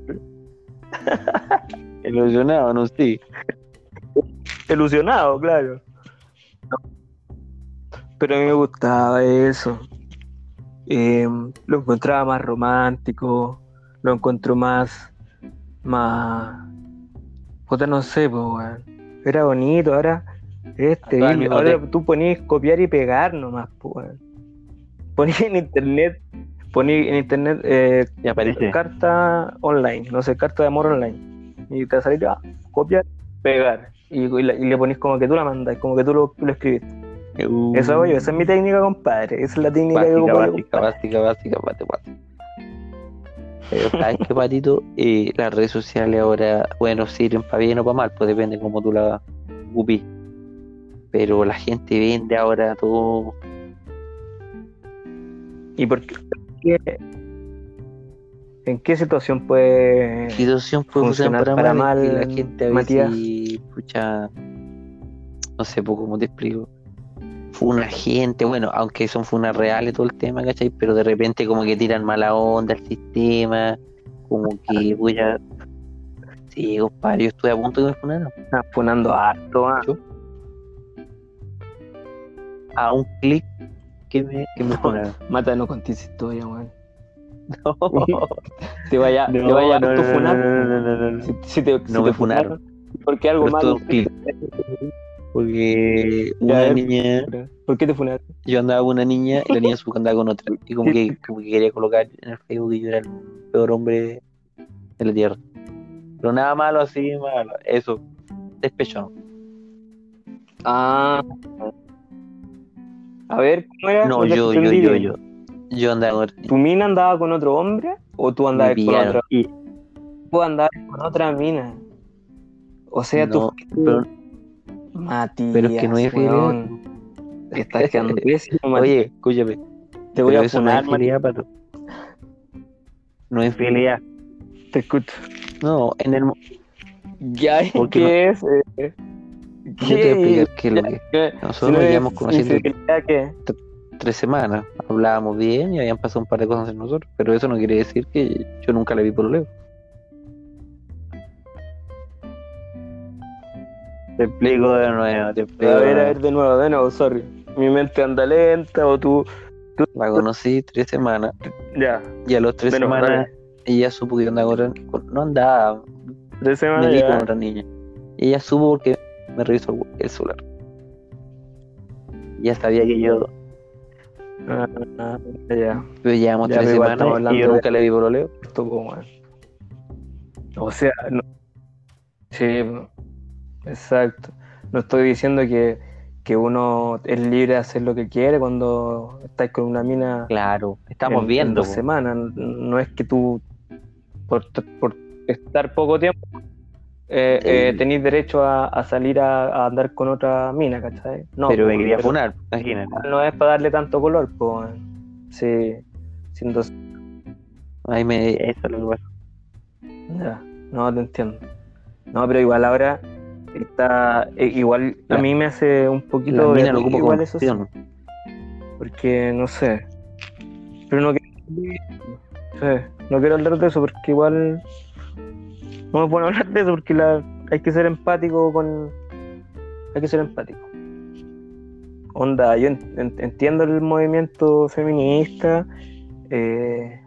[SPEAKER 2] Ilusionado, no sí.
[SPEAKER 1] Ilusionado, claro. Pero a mí me gustaba eso. Lo encontraba más romántico, lo encuentro más, puta, no sé, pues, weón. Era bonito, ahora es
[SPEAKER 2] Todo al
[SPEAKER 1] terrible.
[SPEAKER 2] mismo
[SPEAKER 1] Ahora
[SPEAKER 2] tiempo.
[SPEAKER 1] tú ponías copiar y pegar nomás, pues, weón. Ponías en internet
[SPEAKER 2] Y aparece.
[SPEAKER 1] carta online, no sé, carta de amor online. Y te salía copiar, pegar. Y le ponís como que tú la mandas, como que tú lo escribiste. Eso hago yo, esa es mi técnica, compadre. Esa es la técnica que
[SPEAKER 2] Básica,
[SPEAKER 1] ocupo yo,
[SPEAKER 2] básica,
[SPEAKER 1] compadre.
[SPEAKER 2] básica, básica, básica, básica. Pero sabes qué, Patito, las redes sociales ahora, bueno, sirven para bien o para mal, pues depende cómo tú la ocupes. Pero la gente vende ahora todo.
[SPEAKER 1] ¿Y por qué? ¿En qué situación puede
[SPEAKER 2] Situación puede funcionar
[SPEAKER 1] funcionar
[SPEAKER 2] para
[SPEAKER 1] para
[SPEAKER 2] mal, es que la
[SPEAKER 1] mal,
[SPEAKER 2] gente a
[SPEAKER 1] Matías?
[SPEAKER 2] veces, pucha, no sé poco cómo te explico. Funa gente, bueno, aunque son funas reales todo el tema, ¿cachai? Pero de repente como que tiran mala onda al sistema, como que voy a... Sí, compadre, yo estuve a punto de que me funaran.
[SPEAKER 1] Estás funando harto,
[SPEAKER 2] Yo, a un clic que me
[SPEAKER 1] No,
[SPEAKER 2] funaron.
[SPEAKER 1] Mata, no conté esa historia, weón.
[SPEAKER 2] No,
[SPEAKER 1] Te vaya
[SPEAKER 2] no, no,
[SPEAKER 1] harto
[SPEAKER 2] no, no,
[SPEAKER 1] funar,
[SPEAKER 2] no,
[SPEAKER 1] po,
[SPEAKER 2] no, no,
[SPEAKER 1] weón.
[SPEAKER 2] no, no.
[SPEAKER 1] Si
[SPEAKER 2] No
[SPEAKER 1] te
[SPEAKER 2] me funaron,
[SPEAKER 1] funaron, porque algo
[SPEAKER 2] pero estuve a
[SPEAKER 1] malo.
[SPEAKER 2] un clic. Porque
[SPEAKER 1] Ya, a
[SPEAKER 2] una
[SPEAKER 1] ver,
[SPEAKER 2] niña,
[SPEAKER 1] ¿por qué te funaron?
[SPEAKER 2] yo andaba con una niña y la niña su andaba con otra. Y
[SPEAKER 1] Sí.
[SPEAKER 2] como que quería colocar en el Facebook que yo era el peor hombre de la tierra. Pero nada malo así, malo. Eso, despechó.
[SPEAKER 1] Ah, a ver, ¿cómo era?
[SPEAKER 2] No,
[SPEAKER 1] No te entendí bien.
[SPEAKER 2] yo andaba con otra
[SPEAKER 1] ¿Tu
[SPEAKER 2] niña.
[SPEAKER 1] mina andaba con otro hombre o tú
[SPEAKER 2] Me
[SPEAKER 1] andabas con
[SPEAKER 2] pillaron.
[SPEAKER 1] otra?
[SPEAKER 2] Y
[SPEAKER 1] Tú andabas con otra mina. O sea, tú
[SPEAKER 2] no,
[SPEAKER 1] fuiste
[SPEAKER 2] pero es que no es
[SPEAKER 1] Matías,
[SPEAKER 2] infidelidad.
[SPEAKER 1] weón. Te estás quedando pésimo, Matías.
[SPEAKER 2] Oye, escúchame,
[SPEAKER 1] Te voy
[SPEAKER 2] pero
[SPEAKER 1] a
[SPEAKER 2] eso no es
[SPEAKER 1] funar, Matías.
[SPEAKER 2] infidelidad, pato. No es infidelidad.
[SPEAKER 1] Te escucho.
[SPEAKER 2] No,
[SPEAKER 1] Ya,
[SPEAKER 2] porque no,
[SPEAKER 1] ¿qué es?
[SPEAKER 2] yo te voy a
[SPEAKER 1] ¿Qué?
[SPEAKER 2] explicar qué es lo que es.
[SPEAKER 1] Si
[SPEAKER 2] Nosotros
[SPEAKER 1] no
[SPEAKER 2] nos
[SPEAKER 1] es
[SPEAKER 2] llevamos conociendo
[SPEAKER 1] infidelidad, ¿qué?
[SPEAKER 2] 3 semanas. Hablábamos bien y habían pasado un par de cosas entre nosotros, pero eso no quiere decir que yo nunca le vi por lejos. Te explico de nuevo, te explico de
[SPEAKER 1] A
[SPEAKER 2] nuevo.
[SPEAKER 1] ver, de nuevo, sorry. Mi mente anda lenta o tú,
[SPEAKER 2] La conocí 3 semanas
[SPEAKER 1] ya,
[SPEAKER 2] y a los tres
[SPEAKER 1] de nuevo,
[SPEAKER 2] semanas
[SPEAKER 1] dale.
[SPEAKER 2] ella supo que yo andaba no andaba,
[SPEAKER 1] 3 semanas
[SPEAKER 2] me vi con
[SPEAKER 1] ya.
[SPEAKER 2] otra niña. Y ella supo porque me revisó el celular. Ya sabía que yo,
[SPEAKER 1] Ah, ya,
[SPEAKER 2] pero llevamos
[SPEAKER 1] ya,
[SPEAKER 2] tres
[SPEAKER 1] pero igual estamos
[SPEAKER 2] semanas y yo
[SPEAKER 1] hablando de
[SPEAKER 2] nunca le vi por lejos.
[SPEAKER 1] esto, po, weón. O sea, no, sí, exacto. No estoy diciendo que uno es libre de hacer lo que quiere cuando estás con una mina
[SPEAKER 2] Claro, estamos
[SPEAKER 1] en
[SPEAKER 2] viendo,
[SPEAKER 1] 2 semanas. No es que tú, por estar poco tiempo, tenéis derecho a salir a andar con otra mina, ¿cachai? No,
[SPEAKER 2] pero me
[SPEAKER 1] pues,
[SPEAKER 2] quería
[SPEAKER 1] pero
[SPEAKER 2] funar, imagínate.
[SPEAKER 1] no es para darle tanto color, pues. Sí, siendo.
[SPEAKER 2] Eso es lo que pasa.
[SPEAKER 1] Ya, no te entiendo. No, pero igual ahora está. Igual a
[SPEAKER 2] La,
[SPEAKER 1] mí me hace un
[SPEAKER 2] la
[SPEAKER 1] poquito de
[SPEAKER 2] mina lo
[SPEAKER 1] ruido,
[SPEAKER 2] ocupa como
[SPEAKER 1] igual eso sí.
[SPEAKER 2] opción.
[SPEAKER 1] Porque no sé. Pero no quiero. Sí, no quiero hablar de eso porque igual. No me puedo hablar de eso porque hay que ser empático con. Hay que ser empático. Onda, yo entiendo el movimiento feminista, eh,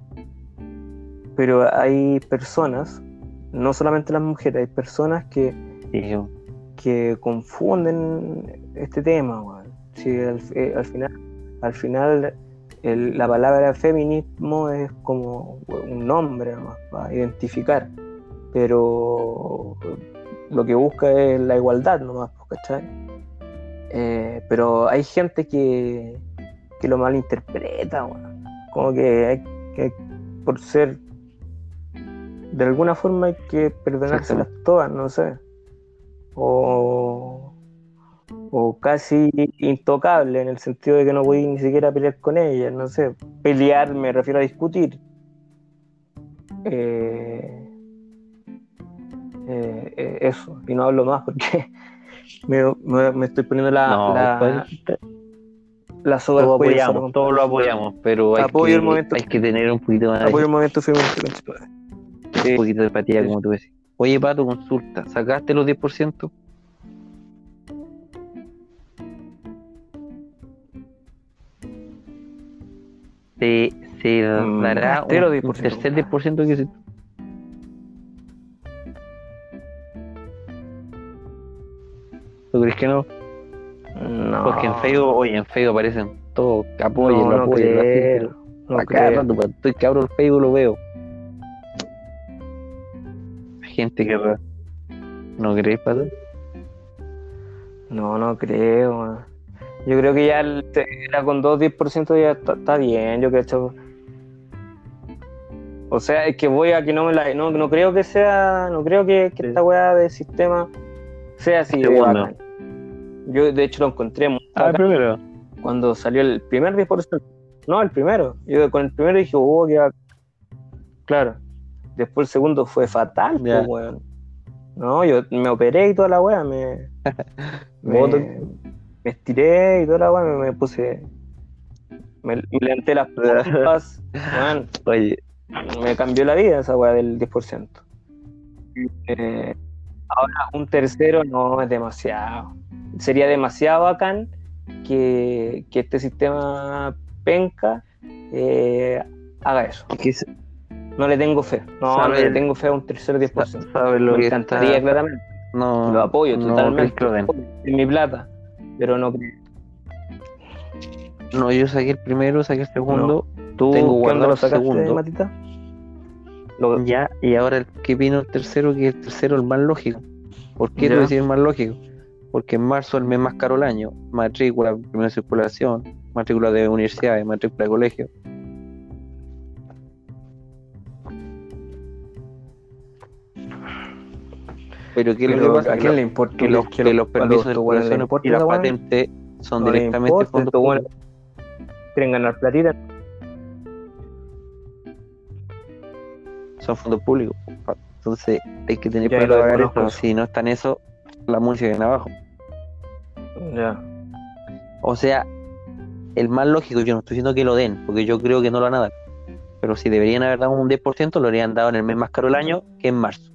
[SPEAKER 1] pero hay personas, no solamente las mujeres, hay personas
[SPEAKER 2] Sí,
[SPEAKER 1] que confunden este tema, weón. Sí, al final la palabra feminismo es como un nombre nomás para identificar, pero lo que busca es la igualdad nomás, ¿cachai? Pero hay gente que lo malinterpreta, weón. Como que por ser de alguna forma hay que perdonárselas
[SPEAKER 2] exactamente.
[SPEAKER 1] todas, no sé. O, o casi intocable en el sentido de que no voy ni siquiera a pelear con ellas, no sé. Pelear me refiero a discutir. Eh, eso, y no hablo más porque me estoy poniendo
[SPEAKER 2] No, después
[SPEAKER 1] la soga al cuello solo,
[SPEAKER 2] todos
[SPEAKER 1] compadre.
[SPEAKER 2] lo apoyamos, pero hay que tener un poquito más
[SPEAKER 1] apoyo el movimiento feminista, compadre.
[SPEAKER 2] un poquito de empatía,
[SPEAKER 1] Sí.
[SPEAKER 2] como tú decís. Oye, Pato, consulta, ¿sacaste los 10%? Se dará
[SPEAKER 1] Gastero
[SPEAKER 2] un
[SPEAKER 1] 10%,
[SPEAKER 2] tercer
[SPEAKER 1] compadre.
[SPEAKER 2] 10% que ¿Tú crees que no? Porque en Facebook aparecen todos,
[SPEAKER 1] No, no
[SPEAKER 2] apoyen, así, pero
[SPEAKER 1] creo. No
[SPEAKER 2] a cada
[SPEAKER 1] creo.
[SPEAKER 2] rato, cuando estoy que abro el Facebook lo veo. Gente que no crees, Pato.
[SPEAKER 1] No, no creo, man. Yo creo que ya era con 2-10% ya está bien, yo creo. O sea, es que voy a que no me la. No creo que sea. No creo que
[SPEAKER 2] Sí.
[SPEAKER 1] esta weá de sistema sea así de
[SPEAKER 2] Segundo.
[SPEAKER 1] bacán. Yo, de hecho, lo encontré muy bacán
[SPEAKER 2] Primero.
[SPEAKER 1] cuando salió el primer 10%. No, el primero. Yo con el primero dije, qué bacán. Claro. Después el segundo fue fatal, pues,
[SPEAKER 2] Ya.
[SPEAKER 1] weón. No, yo me operé y toda la weá,
[SPEAKER 2] Voto.
[SPEAKER 1] me estiré y toda la weá, me puse. Me levanté las pompas, weón.
[SPEAKER 2] Oye,
[SPEAKER 1] Me cambió la vida esa weá del 10%. Ahora un tercero no es demasiado. Sería demasiado bacán que este sistema penca haga eso.
[SPEAKER 2] ¿qué
[SPEAKER 1] No le tengo fe. No le
[SPEAKER 2] saber-
[SPEAKER 1] tengo fe a un tercero 10%.
[SPEAKER 2] sabes lo
[SPEAKER 1] Me
[SPEAKER 2] que
[SPEAKER 1] encantaría,
[SPEAKER 2] está?
[SPEAKER 1] claramente.
[SPEAKER 2] No,
[SPEAKER 1] Lo apoyo
[SPEAKER 2] no crees
[SPEAKER 1] totalmente.
[SPEAKER 2] que lo den.
[SPEAKER 1] Es mi plata. Pero no.
[SPEAKER 2] No, yo saqué el primero, saqué el segundo.
[SPEAKER 1] ¿Tú
[SPEAKER 2] Tengo
[SPEAKER 1] qué onda
[SPEAKER 2] guardado
[SPEAKER 1] lo
[SPEAKER 2] el
[SPEAKER 1] sacaste,
[SPEAKER 2] segundo.
[SPEAKER 1] Matita?
[SPEAKER 2] Ya, y ahora ¿qué vino el tercero? Que el tercero es el más lógico. ¿Por qué
[SPEAKER 1] Ya.
[SPEAKER 2] te decir el más lógico? Porque en marzo es el mes más caro del año. Matrícula, primera circulación, matrícula de universidades, matrícula de colegio. Pero ¿qué es lo que
[SPEAKER 1] Pero
[SPEAKER 2] pasa?
[SPEAKER 1] ¿a quién le importa?
[SPEAKER 2] Que los permisos de circulación y las patentes son
[SPEAKER 1] no le
[SPEAKER 2] directamente
[SPEAKER 1] importa,
[SPEAKER 2] fondos
[SPEAKER 1] estos
[SPEAKER 2] públicos.
[SPEAKER 1] quieren ganar platita.
[SPEAKER 2] Son fondos públicos. Entonces hay que tener
[SPEAKER 1] Ya,
[SPEAKER 2] para
[SPEAKER 1] lo
[SPEAKER 2] pagar
[SPEAKER 1] desconozco
[SPEAKER 2] eso.
[SPEAKER 1] eso.
[SPEAKER 2] Si no está en eso, la música viene abajo.
[SPEAKER 1] Ya.
[SPEAKER 2] O sea, el más lógico, yo no estoy diciendo que lo den, porque yo creo que no lo van a dar. Pero si deberían haber dado un 10%, lo habrían dado en el mes más caro del año, que en marzo.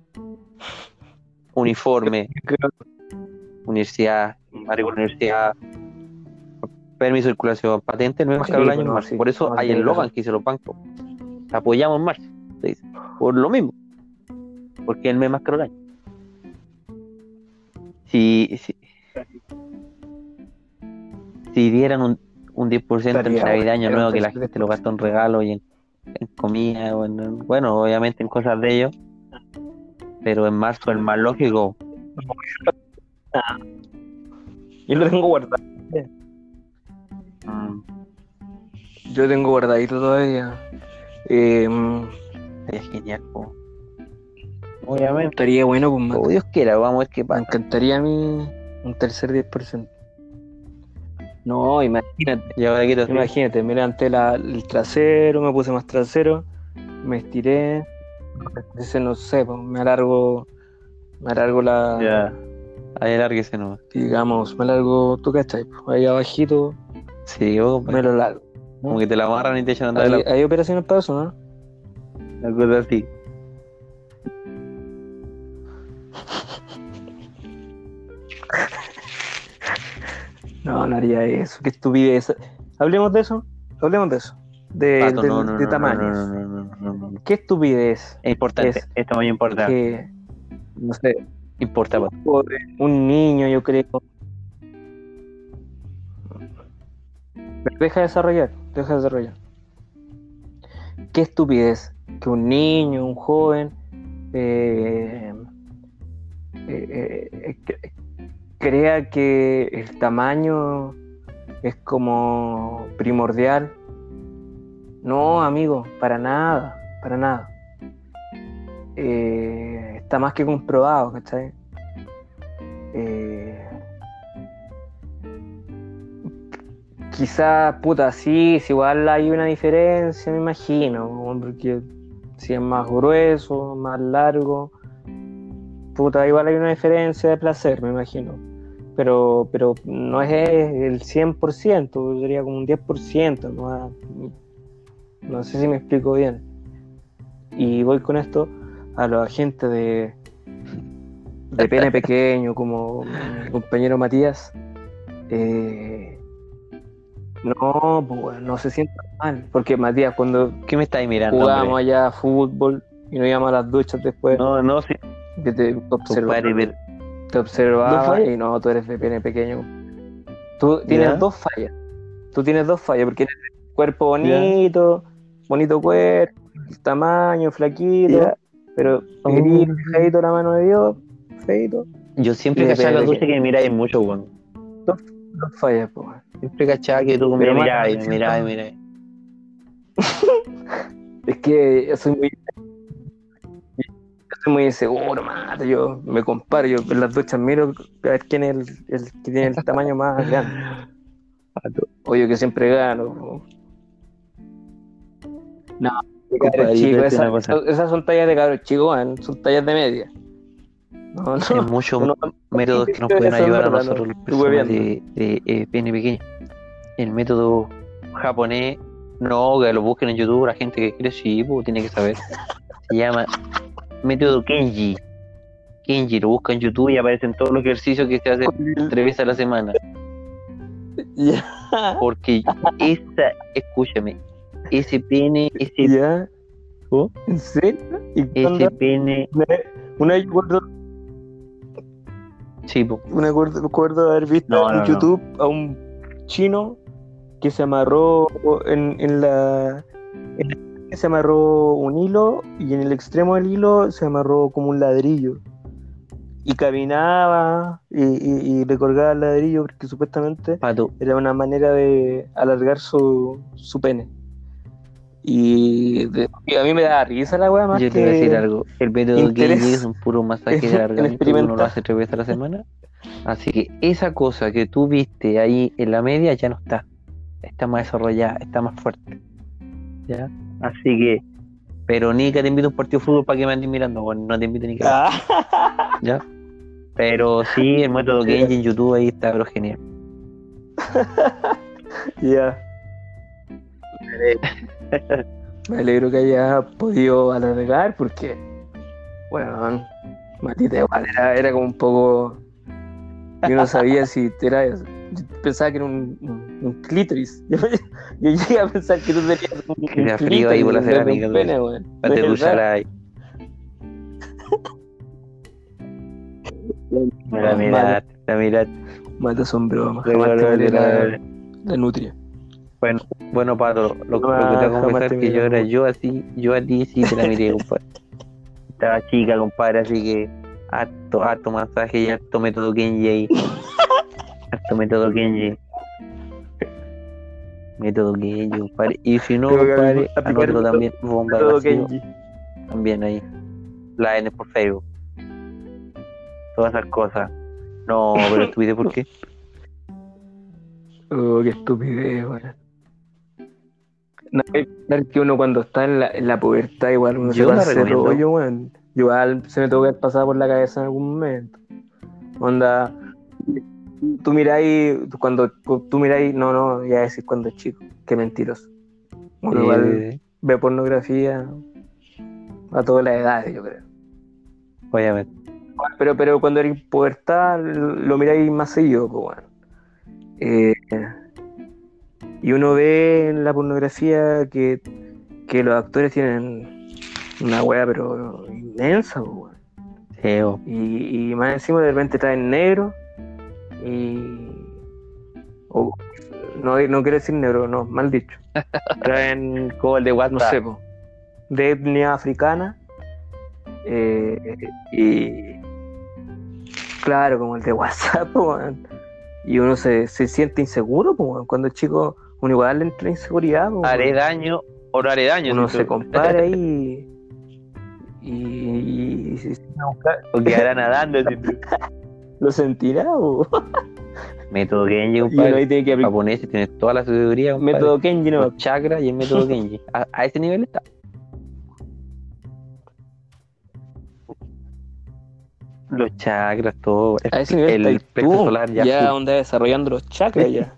[SPEAKER 2] Uniforme, universidad, matrícula de universidad, permiso de circulación, patente, el mes más
[SPEAKER 1] Sí,
[SPEAKER 2] caro del
[SPEAKER 1] pues
[SPEAKER 2] año en
[SPEAKER 1] no,
[SPEAKER 2] marzo.
[SPEAKER 1] sí.
[SPEAKER 2] Por eso
[SPEAKER 1] No,
[SPEAKER 2] hay
[SPEAKER 1] tenés
[SPEAKER 2] eslogan
[SPEAKER 1] razón.
[SPEAKER 2] que dice los bancos. Apoyamos en marzo. Se dice. Por lo mismo. Porque es el mes más caro del año. Si dieran un 10% en
[SPEAKER 1] Estaría
[SPEAKER 2] Navidad, Año
[SPEAKER 1] bueno,
[SPEAKER 2] Nuevo, que la
[SPEAKER 1] entonces,
[SPEAKER 2] gente lo gasta en regalos y en comida, bueno, obviamente en cosas de ellos, pero en marzo el más lógico,
[SPEAKER 1] Yo lo tengo guardado. Yo lo tengo guardadito todavía.
[SPEAKER 2] Sería genial, po. Obviamente.
[SPEAKER 1] Estaría bueno, pues,
[SPEAKER 2] Como Dios quiera, vamos a ver qué
[SPEAKER 1] me
[SPEAKER 2] pasa.
[SPEAKER 1] encantaría a mí un tercer 10%. No, imagínate.
[SPEAKER 2] Y ahora quiero hacer.
[SPEAKER 1] Imagínate, me levanté el trasero, me puse más trasero, me estiré, no sé, pues, me alargo la,
[SPEAKER 2] Ya. Ahí lárguese nomás.
[SPEAKER 1] digamos, me alargo, ¿tú cachai? Pues, ahí abajito,
[SPEAKER 2] Sí, vos,
[SPEAKER 1] me
[SPEAKER 2] compadre.
[SPEAKER 1] lo largo.
[SPEAKER 2] Como que te la amarran y te echan a andar de la...
[SPEAKER 1] Hay operaciones para eso, ¿no?
[SPEAKER 2] Una cosa así.
[SPEAKER 1] No, no haría eso, qué estupidez. Hablemos de eso,
[SPEAKER 2] Pato, no,
[SPEAKER 1] de tamaños.
[SPEAKER 2] no.
[SPEAKER 1] Qué estupidez
[SPEAKER 2] Es importante,
[SPEAKER 1] es
[SPEAKER 2] esto muy importante.
[SPEAKER 1] que, no sé,
[SPEAKER 2] Importa, Pato.
[SPEAKER 1] un niño, yo creo. Pero deja de desarrollar. Qué estupidez que un niño, un joven, crea que el tamaño es como primordial. No, amigo, para nada. Está más que comprobado, ¿cachai? Quizás, puta, sí, si igual hay una diferencia, me imagino, porque si es más grueso, más largo, puta, igual hay una diferencia de placer, me imagino. Pero no es el 100%, sería como un 10%, no sé si me explico bien. Y voy con esto a los agentes de pene pequeño, como mi compañero Matías. No, pues no se sienta mal, porque Matías, cuando
[SPEAKER 2] ¿Qué me estáis mirando,
[SPEAKER 1] jugábamos
[SPEAKER 2] hombre?
[SPEAKER 1] allá a fútbol y nos íbamos a las duchas después,
[SPEAKER 2] No, sí.
[SPEAKER 1] que te observaba,
[SPEAKER 2] Compadre, pero...
[SPEAKER 1] te observaba
[SPEAKER 2] fallas?
[SPEAKER 1] y no, tú eres de pene pequeño. Tú tienes
[SPEAKER 2] ¿Ya?
[SPEAKER 1] dos fallas. Porque eres cuerpo bonito cuerpo, el tamaño, flaquito,
[SPEAKER 2] ¿Ya?
[SPEAKER 1] pero
[SPEAKER 2] Oh.
[SPEAKER 1] eres feito la mano de Dios, feito,
[SPEAKER 2] Yo siempre
[SPEAKER 1] y de
[SPEAKER 2] cachaba
[SPEAKER 1] pene
[SPEAKER 2] la dulce
[SPEAKER 1] pequeño.
[SPEAKER 2] que me miráis mucho, weón.
[SPEAKER 1] Dos fallas, pues.
[SPEAKER 2] Siempre cachaba que tú
[SPEAKER 1] Pero
[SPEAKER 2] me
[SPEAKER 1] más
[SPEAKER 2] miráis.
[SPEAKER 1] es que yo soy muy inseguro, mate. Yo me comparo, yo en las duchas miro a ver quién es el que tiene el tamaño más grande. Obvio que siempre gano. No, de cabros
[SPEAKER 2] Compadre,
[SPEAKER 1] chicos,
[SPEAKER 2] yo te una cosa.
[SPEAKER 1] esas son tallas de cabros chicos, son tallas de media. No,
[SPEAKER 2] Hay muchos
[SPEAKER 1] uno-
[SPEAKER 2] métodos que nos
[SPEAKER 1] eso
[SPEAKER 2] pueden
[SPEAKER 1] es
[SPEAKER 2] ayudar a
[SPEAKER 1] verdad,
[SPEAKER 2] nosotros,
[SPEAKER 1] no,
[SPEAKER 2] las
[SPEAKER 1] estoy
[SPEAKER 2] personas
[SPEAKER 1] hueveando.
[SPEAKER 2] de pene pequeño. El método japonés, no, que lo busquen en YouTube, la gente que quiere, sí, pues, tiene que saber. Se llama método Kenji. Kenji, lo busca en YouTube y aparecen todos los ejercicios que se hacen 3 veces a la semana.
[SPEAKER 1] Ya,
[SPEAKER 2] Porque escúchame, ese pene,
[SPEAKER 1] ya,
[SPEAKER 2] ¿oh?
[SPEAKER 1] ¿en serio? ¿Y
[SPEAKER 2] ese
[SPEAKER 1] cuándo?
[SPEAKER 2] pene,
[SPEAKER 1] Una vez
[SPEAKER 2] sí, po.
[SPEAKER 1] recuerdo de haber visto en YouTube a un chino que se amarró se amarró un hilo y en el extremo del hilo se amarró como un ladrillo y caminaba y le colgaba el ladrillo porque supuestamente
[SPEAKER 2] Pato,
[SPEAKER 1] era una manera de alargar su pene y a mí me da risa la wea más
[SPEAKER 2] yo te voy a decir
[SPEAKER 1] que
[SPEAKER 2] algo. El método
[SPEAKER 1] interés
[SPEAKER 2] Kenji es un puro masaje de
[SPEAKER 1] en
[SPEAKER 2] alargamiento que uno lo
[SPEAKER 1] experimentar.
[SPEAKER 2] hace 3 veces a la semana. Así que esa cosa que tú viste ahí en la media ya no está. Está más desarrollada, está más fuerte. ¿Ya? Así que, pero ni que te invito a un partido de fútbol para que me andes mirando, bueno, no te invito ni que ¿ya? Pero sí, el método Kenji en YouTube ahí está, pero genial.
[SPEAKER 1] Ya. Me alegro que haya podido alargar porque, bueno, Matita igual era como un poco. Yo no sabía si era. Yo pensaba que era un clítoris. Yo llegué a pensar que tú tenías un
[SPEAKER 2] Que sea frío ahí por la cerámica,
[SPEAKER 1] un pene, weón.
[SPEAKER 2] para te duchar ahí. La mirad.
[SPEAKER 1] Mata son bromas. Jamás te vale la nutria.
[SPEAKER 2] Bueno, Pato, lo que te voy a confesar es que yo a ti sí te la miré, compadre. Estaba chica, compadre, así que Harto masaje y harto método Kenji ahí. Harto método Kenji. Método Kenji, compadre. Y si no,
[SPEAKER 1] Creo que
[SPEAKER 2] compadre,
[SPEAKER 1] aplicar
[SPEAKER 2] anótelo también. Bomba de
[SPEAKER 1] todo
[SPEAKER 2] vacío.
[SPEAKER 1] Kenji.
[SPEAKER 2] También ahí. La N por Facebook. Todas esas cosas. No, pero estupidez, ¿por qué?
[SPEAKER 1] Oh, qué estupidez, weón. No, hay que pensar que uno cuando está en la pubertad igual uno
[SPEAKER 2] Yo
[SPEAKER 1] se
[SPEAKER 2] la
[SPEAKER 1] pasa ese
[SPEAKER 2] recomiendo.
[SPEAKER 1] rollo, weón. Igual se me tuvo que haber pasado por la cabeza en algún momento. Onda, tú miráis, cuando tú miráis, no, ya decir cuando es chico, qué mentiroso. Uno igual ve pornografía a todas las edades, yo creo.
[SPEAKER 2] Obviamente.
[SPEAKER 1] Pero cuando eres pubertad lo miráis más seguido, pues bueno. Y uno ve en la pornografía que los actores tienen una wea pero inmensa, pues bueno.
[SPEAKER 2] Sí,
[SPEAKER 1] Y más encima de repente está en negro o no quiero decir negro, no, mal dicho. Traen,
[SPEAKER 2] como el de WhatsApp.
[SPEAKER 1] no sé, po, de etnia africana y claro, como el de WhatsApp, po, weón. Y uno se siente inseguro, po, weón. Cuando el chico, uno igual le entra inseguridad, po,
[SPEAKER 2] Haré
[SPEAKER 1] weón.
[SPEAKER 2] daño o no haré daño.
[SPEAKER 1] Uno
[SPEAKER 2] si
[SPEAKER 1] se
[SPEAKER 2] tú-
[SPEAKER 1] compara ahí y se siente a buscar,
[SPEAKER 2] O quedará nadando. si tú-
[SPEAKER 1] lo sentirá, po.
[SPEAKER 2] Método Kenji,
[SPEAKER 1] Y uno
[SPEAKER 2] compadre.
[SPEAKER 1] ahí tiene que aplicar
[SPEAKER 2] Japonés tiene toda la sabiduría, compadre.
[SPEAKER 1] método Kenji, ¿no?
[SPEAKER 2] Los chakras y el método Kenji. A ese nivel está. Los chakras, todo.
[SPEAKER 1] A ese nivel
[SPEAKER 2] El
[SPEAKER 1] está
[SPEAKER 2] plexo
[SPEAKER 1] tú,
[SPEAKER 2] solar ya.
[SPEAKER 1] ya
[SPEAKER 2] full.
[SPEAKER 1] onda desarrollando los chakras ya.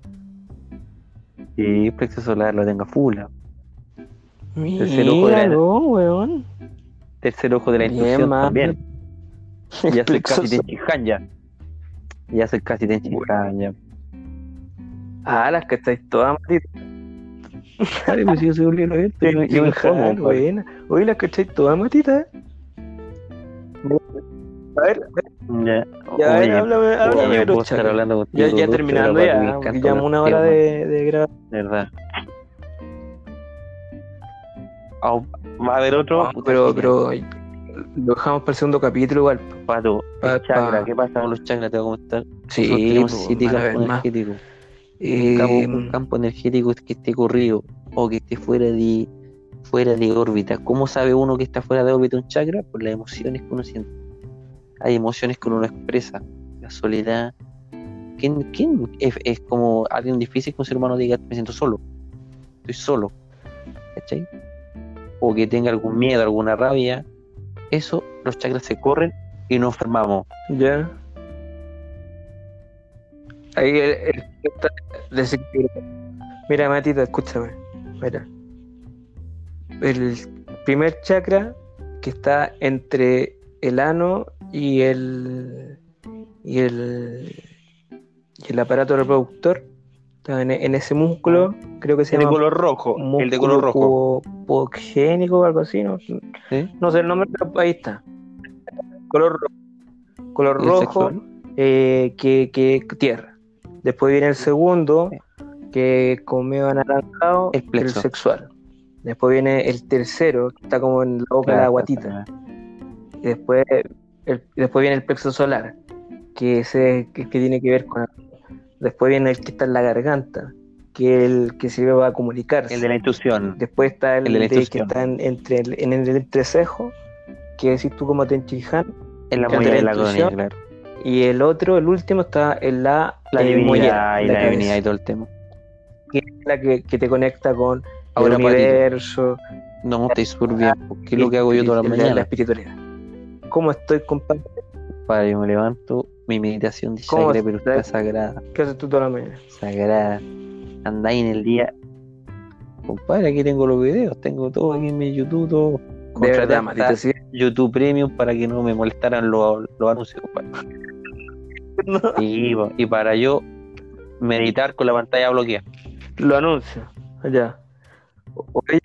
[SPEAKER 2] Sí, el plexo solar lo tenga full. Tercer ojo de la-
[SPEAKER 1] Míralo, weón.
[SPEAKER 2] Tercer ojo de la
[SPEAKER 1] Bien,
[SPEAKER 2] intuición
[SPEAKER 1] man.
[SPEAKER 2] también. Ya soy
[SPEAKER 1] Plexo
[SPEAKER 2] casi Tenchi Han ya. Ya soy casi Tenchi Han ya.
[SPEAKER 1] Ah, las que estáis todas matitas.
[SPEAKER 2] Vale, pues si yo soy un libro abierto, yo me informo, compadre.
[SPEAKER 1] buena. Oye, las que estáis todas matitas. A ver,
[SPEAKER 2] Ya,
[SPEAKER 1] ya, a ver,
[SPEAKER 2] oye,
[SPEAKER 1] háblame
[SPEAKER 2] oye,
[SPEAKER 1] de
[SPEAKER 2] yo puedo
[SPEAKER 1] los
[SPEAKER 2] estar
[SPEAKER 1] chakras.
[SPEAKER 2] hablando contigo.
[SPEAKER 1] Ya
[SPEAKER 2] 2
[SPEAKER 1] terminando
[SPEAKER 2] horas,
[SPEAKER 1] ya,
[SPEAKER 2] me
[SPEAKER 1] porque
[SPEAKER 2] encanta
[SPEAKER 1] llevamos una
[SPEAKER 2] hablar
[SPEAKER 1] hora
[SPEAKER 2] contigo,
[SPEAKER 1] de grabar.
[SPEAKER 2] de verdad. Va a haber otro.
[SPEAKER 1] Pero lo dejamos para el segundo capítulo igual.
[SPEAKER 2] Pato,
[SPEAKER 1] Pa-
[SPEAKER 2] el chakra,
[SPEAKER 1] pa-
[SPEAKER 2] ¿qué pasa con los chakras? Te voy a comentar.
[SPEAKER 1] Sí,
[SPEAKER 2] Nosotros tenemos
[SPEAKER 1] pues,
[SPEAKER 2] 7
[SPEAKER 1] van a
[SPEAKER 2] campos
[SPEAKER 1] ver más.
[SPEAKER 2] energéticos.
[SPEAKER 1] Eh,
[SPEAKER 2] Un campo energético que esté corrido o que esté fuera de órbita. ¿Cómo sabe uno que está fuera de órbita un chakra? Por las emociones que uno siente. Hay emociones que uno expresa. La soledad. ¿Quién es como alguien difícil que un ser humano diga, me siento solo? Estoy solo. ¿Cachai? O que tenga algún miedo, alguna rabia. Eso, los chakras se corren y nos enfermamos.
[SPEAKER 1] Ya. Ahí está desequilibrado. Mira, Matita, escúchame. Mira. El primer chakra que está entre el ano y el aparato reproductor está en ese músculo, creo que se
[SPEAKER 2] El de
[SPEAKER 1] llama
[SPEAKER 2] color rojo. El de
[SPEAKER 1] músculo
[SPEAKER 2] color rojo.
[SPEAKER 1] podgénico o algo así, ¿no?
[SPEAKER 2] ¿Sí?
[SPEAKER 1] No sé el nombre, pero ahí está. Color
[SPEAKER 2] ¿Y el
[SPEAKER 1] rojo,
[SPEAKER 2] sexual?
[SPEAKER 1] que tierra. Después viene el segundo, que es como medio anaranjado,
[SPEAKER 2] El plexo.
[SPEAKER 1] sexual. Después viene el tercero, que está como en la boca de la guatita. Y después viene el plexo solar, que tiene que ver con... Después viene el que está en la garganta, que es el que sirve para comunicarse.
[SPEAKER 2] El de la intuición.
[SPEAKER 1] Después está el
[SPEAKER 2] de la
[SPEAKER 1] que
[SPEAKER 2] intuición.
[SPEAKER 1] está en el entrecejo, que decís tú como Tenchi Han,
[SPEAKER 2] En la
[SPEAKER 1] que
[SPEAKER 2] mollera
[SPEAKER 1] te
[SPEAKER 2] de la
[SPEAKER 1] intuición.
[SPEAKER 2] colonia, claro.
[SPEAKER 1] y el último está en la
[SPEAKER 2] Divinidad
[SPEAKER 1] mollera,
[SPEAKER 2] y
[SPEAKER 1] la
[SPEAKER 2] la
[SPEAKER 1] cabeza,
[SPEAKER 2] divinidad y todo el tema.
[SPEAKER 1] que es la que te conecta con
[SPEAKER 2] Ahora,
[SPEAKER 1] el universo,
[SPEAKER 2] No, estoy súper bien. ¿Qué es lo que hago yo todas las
[SPEAKER 1] la
[SPEAKER 2] mañanas?
[SPEAKER 1] espiritualidad. ¿Cómo estoy, compadre?
[SPEAKER 2] Para yo me levanto, mi meditación de
[SPEAKER 1] ¿Cómo
[SPEAKER 2] chakra, pero está
[SPEAKER 1] estás?
[SPEAKER 2] sagrada.
[SPEAKER 1] ¿Qué haces tú toda la mañana?
[SPEAKER 2] Sagrada. Andáis en el día. Compadre, aquí tengo los videos, tengo todo aquí en mi YouTube, todo.
[SPEAKER 1] De
[SPEAKER 2] Contraté
[SPEAKER 1] verdad,
[SPEAKER 2] hasta
[SPEAKER 1] Matita, ¿sí?
[SPEAKER 2] YouTube Premium para que no me molestaran los anuncios, compadre. Y para yo meditar con la pantalla bloqueada.
[SPEAKER 1] Lo anuncio. Ya. Oye,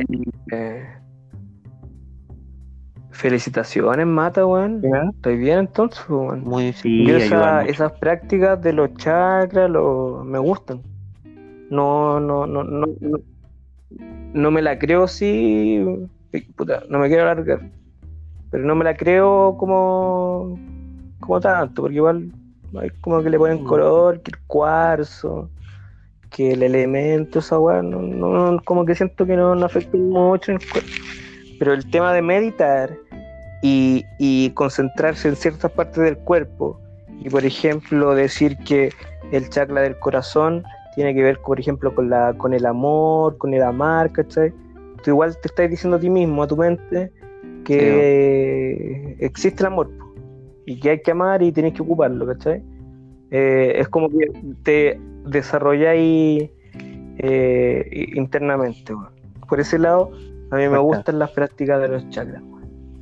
[SPEAKER 1] felicitaciones, Mata, weón. Estoy bien entonces, weón.
[SPEAKER 2] Muy
[SPEAKER 1] Yo
[SPEAKER 2] ayudan mucho.
[SPEAKER 1] esas prácticas de los chakras me gustan. No me la creo si... Puta, no me quiero alargar. pero no me la creo como tanto, porque igual hay como que le ponen color, que el cuarzo, que el elemento, esa weá, como que siento que no afecta mucho en el cuerpo. Pero el tema de meditar y concentrarse en ciertas partes del cuerpo, y por ejemplo decir que el chakra del corazón tiene que ver, por ejemplo, con el amor, con el amar, ¿cachai? Tú igual te estás diciendo a ti mismo, a tu mente, que existe el amor, po, y que hay que amar y tienes que ocuparlo, ¿cachai? Es como que te desarrolláis internamente, weón. Por ese lado, a mí me gustan las prácticas de los chakras, weón.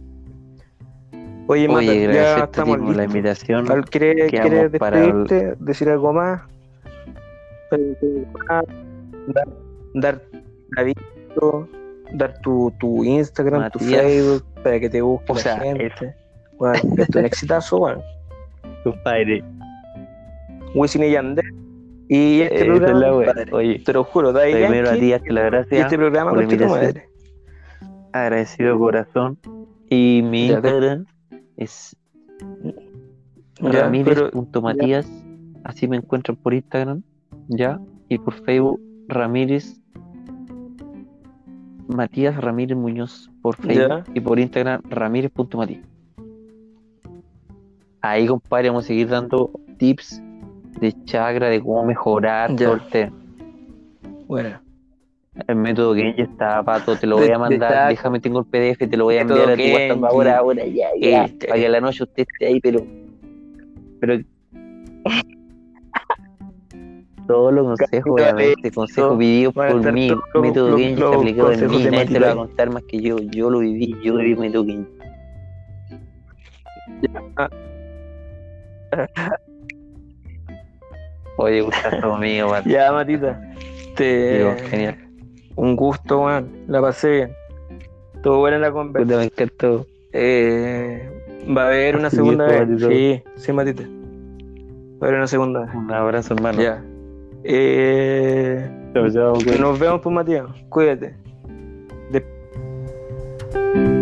[SPEAKER 1] Oye, Mata, ya
[SPEAKER 2] agradecerte
[SPEAKER 1] estamos
[SPEAKER 2] por la
[SPEAKER 1] listos.
[SPEAKER 2] invitación.
[SPEAKER 1] ¿Quieres
[SPEAKER 2] Quedamos para
[SPEAKER 1] despedirte, decir algo más? Dar aviso, dar tu Instagram,
[SPEAKER 2] Matías,
[SPEAKER 1] tu Facebook, para que te busque
[SPEAKER 2] o sea,
[SPEAKER 1] la gente. Bueno, esto es un exitazo, bueno.
[SPEAKER 2] compadre.
[SPEAKER 1] Wisin y Yandel. Y este
[SPEAKER 2] Esa es
[SPEAKER 1] programa,
[SPEAKER 2] la wea.
[SPEAKER 1] compadre,
[SPEAKER 2] Oye,
[SPEAKER 1] te lo juro, Daddy
[SPEAKER 2] primero a
[SPEAKER 1] Yankee,
[SPEAKER 2] ti, hazte la
[SPEAKER 1] y
[SPEAKER 2] gracia
[SPEAKER 1] este programa
[SPEAKER 2] por la
[SPEAKER 1] con tu
[SPEAKER 2] invitación.
[SPEAKER 1] madre.
[SPEAKER 2] Agradecido de corazón. Y mi
[SPEAKER 1] Ya,
[SPEAKER 2] Instagram es
[SPEAKER 1] ya,
[SPEAKER 2] Ramírez.Matías. Así me encuentran por Instagram, ¿ya? Y por Facebook, Matías Ramírez Muñoz por Facebook.
[SPEAKER 1] ya.
[SPEAKER 2] Y por Instagram, Ramírez.Matías. Ahí, compadre, vamos a seguir dando tips de chakra, de cómo mejorar
[SPEAKER 1] Ya.
[SPEAKER 2] todo el tema.
[SPEAKER 1] Bueno.
[SPEAKER 2] El método Genji está, pato, te lo voy a mandar.
[SPEAKER 1] chakra.
[SPEAKER 2] Déjame, tengo el PDF, te lo voy a
[SPEAKER 1] Método
[SPEAKER 2] enviar a tu WhatsApp
[SPEAKER 1] Genji.
[SPEAKER 2] ahora, ya. Para que a la noche usted esté ahí, pero todos los consejos, obviamente, consejos vividos por mí. Método Genji está aplicado en mí, nadie te lo va a contar más que yo. Yo lo viví, yo viví método Genji. Oye, gustazo mío, man.
[SPEAKER 1] Ya, Matita.
[SPEAKER 2] Digo, genial.
[SPEAKER 1] Un gusto, weón. La pasé bien. Estuvo buena la conversa.
[SPEAKER 2] Puta, me encantó.
[SPEAKER 1] Va a haber una
[SPEAKER 2] Así
[SPEAKER 1] segunda
[SPEAKER 2] viejo,
[SPEAKER 1] vez.
[SPEAKER 2] Matito.
[SPEAKER 1] Sí, Matita. Va a haber una segunda vez.
[SPEAKER 2] Un abrazo, hermano.
[SPEAKER 1] Ya.
[SPEAKER 2] Chao, chao, güey.
[SPEAKER 1] Nos vemos, pues, Matías. Cuídate.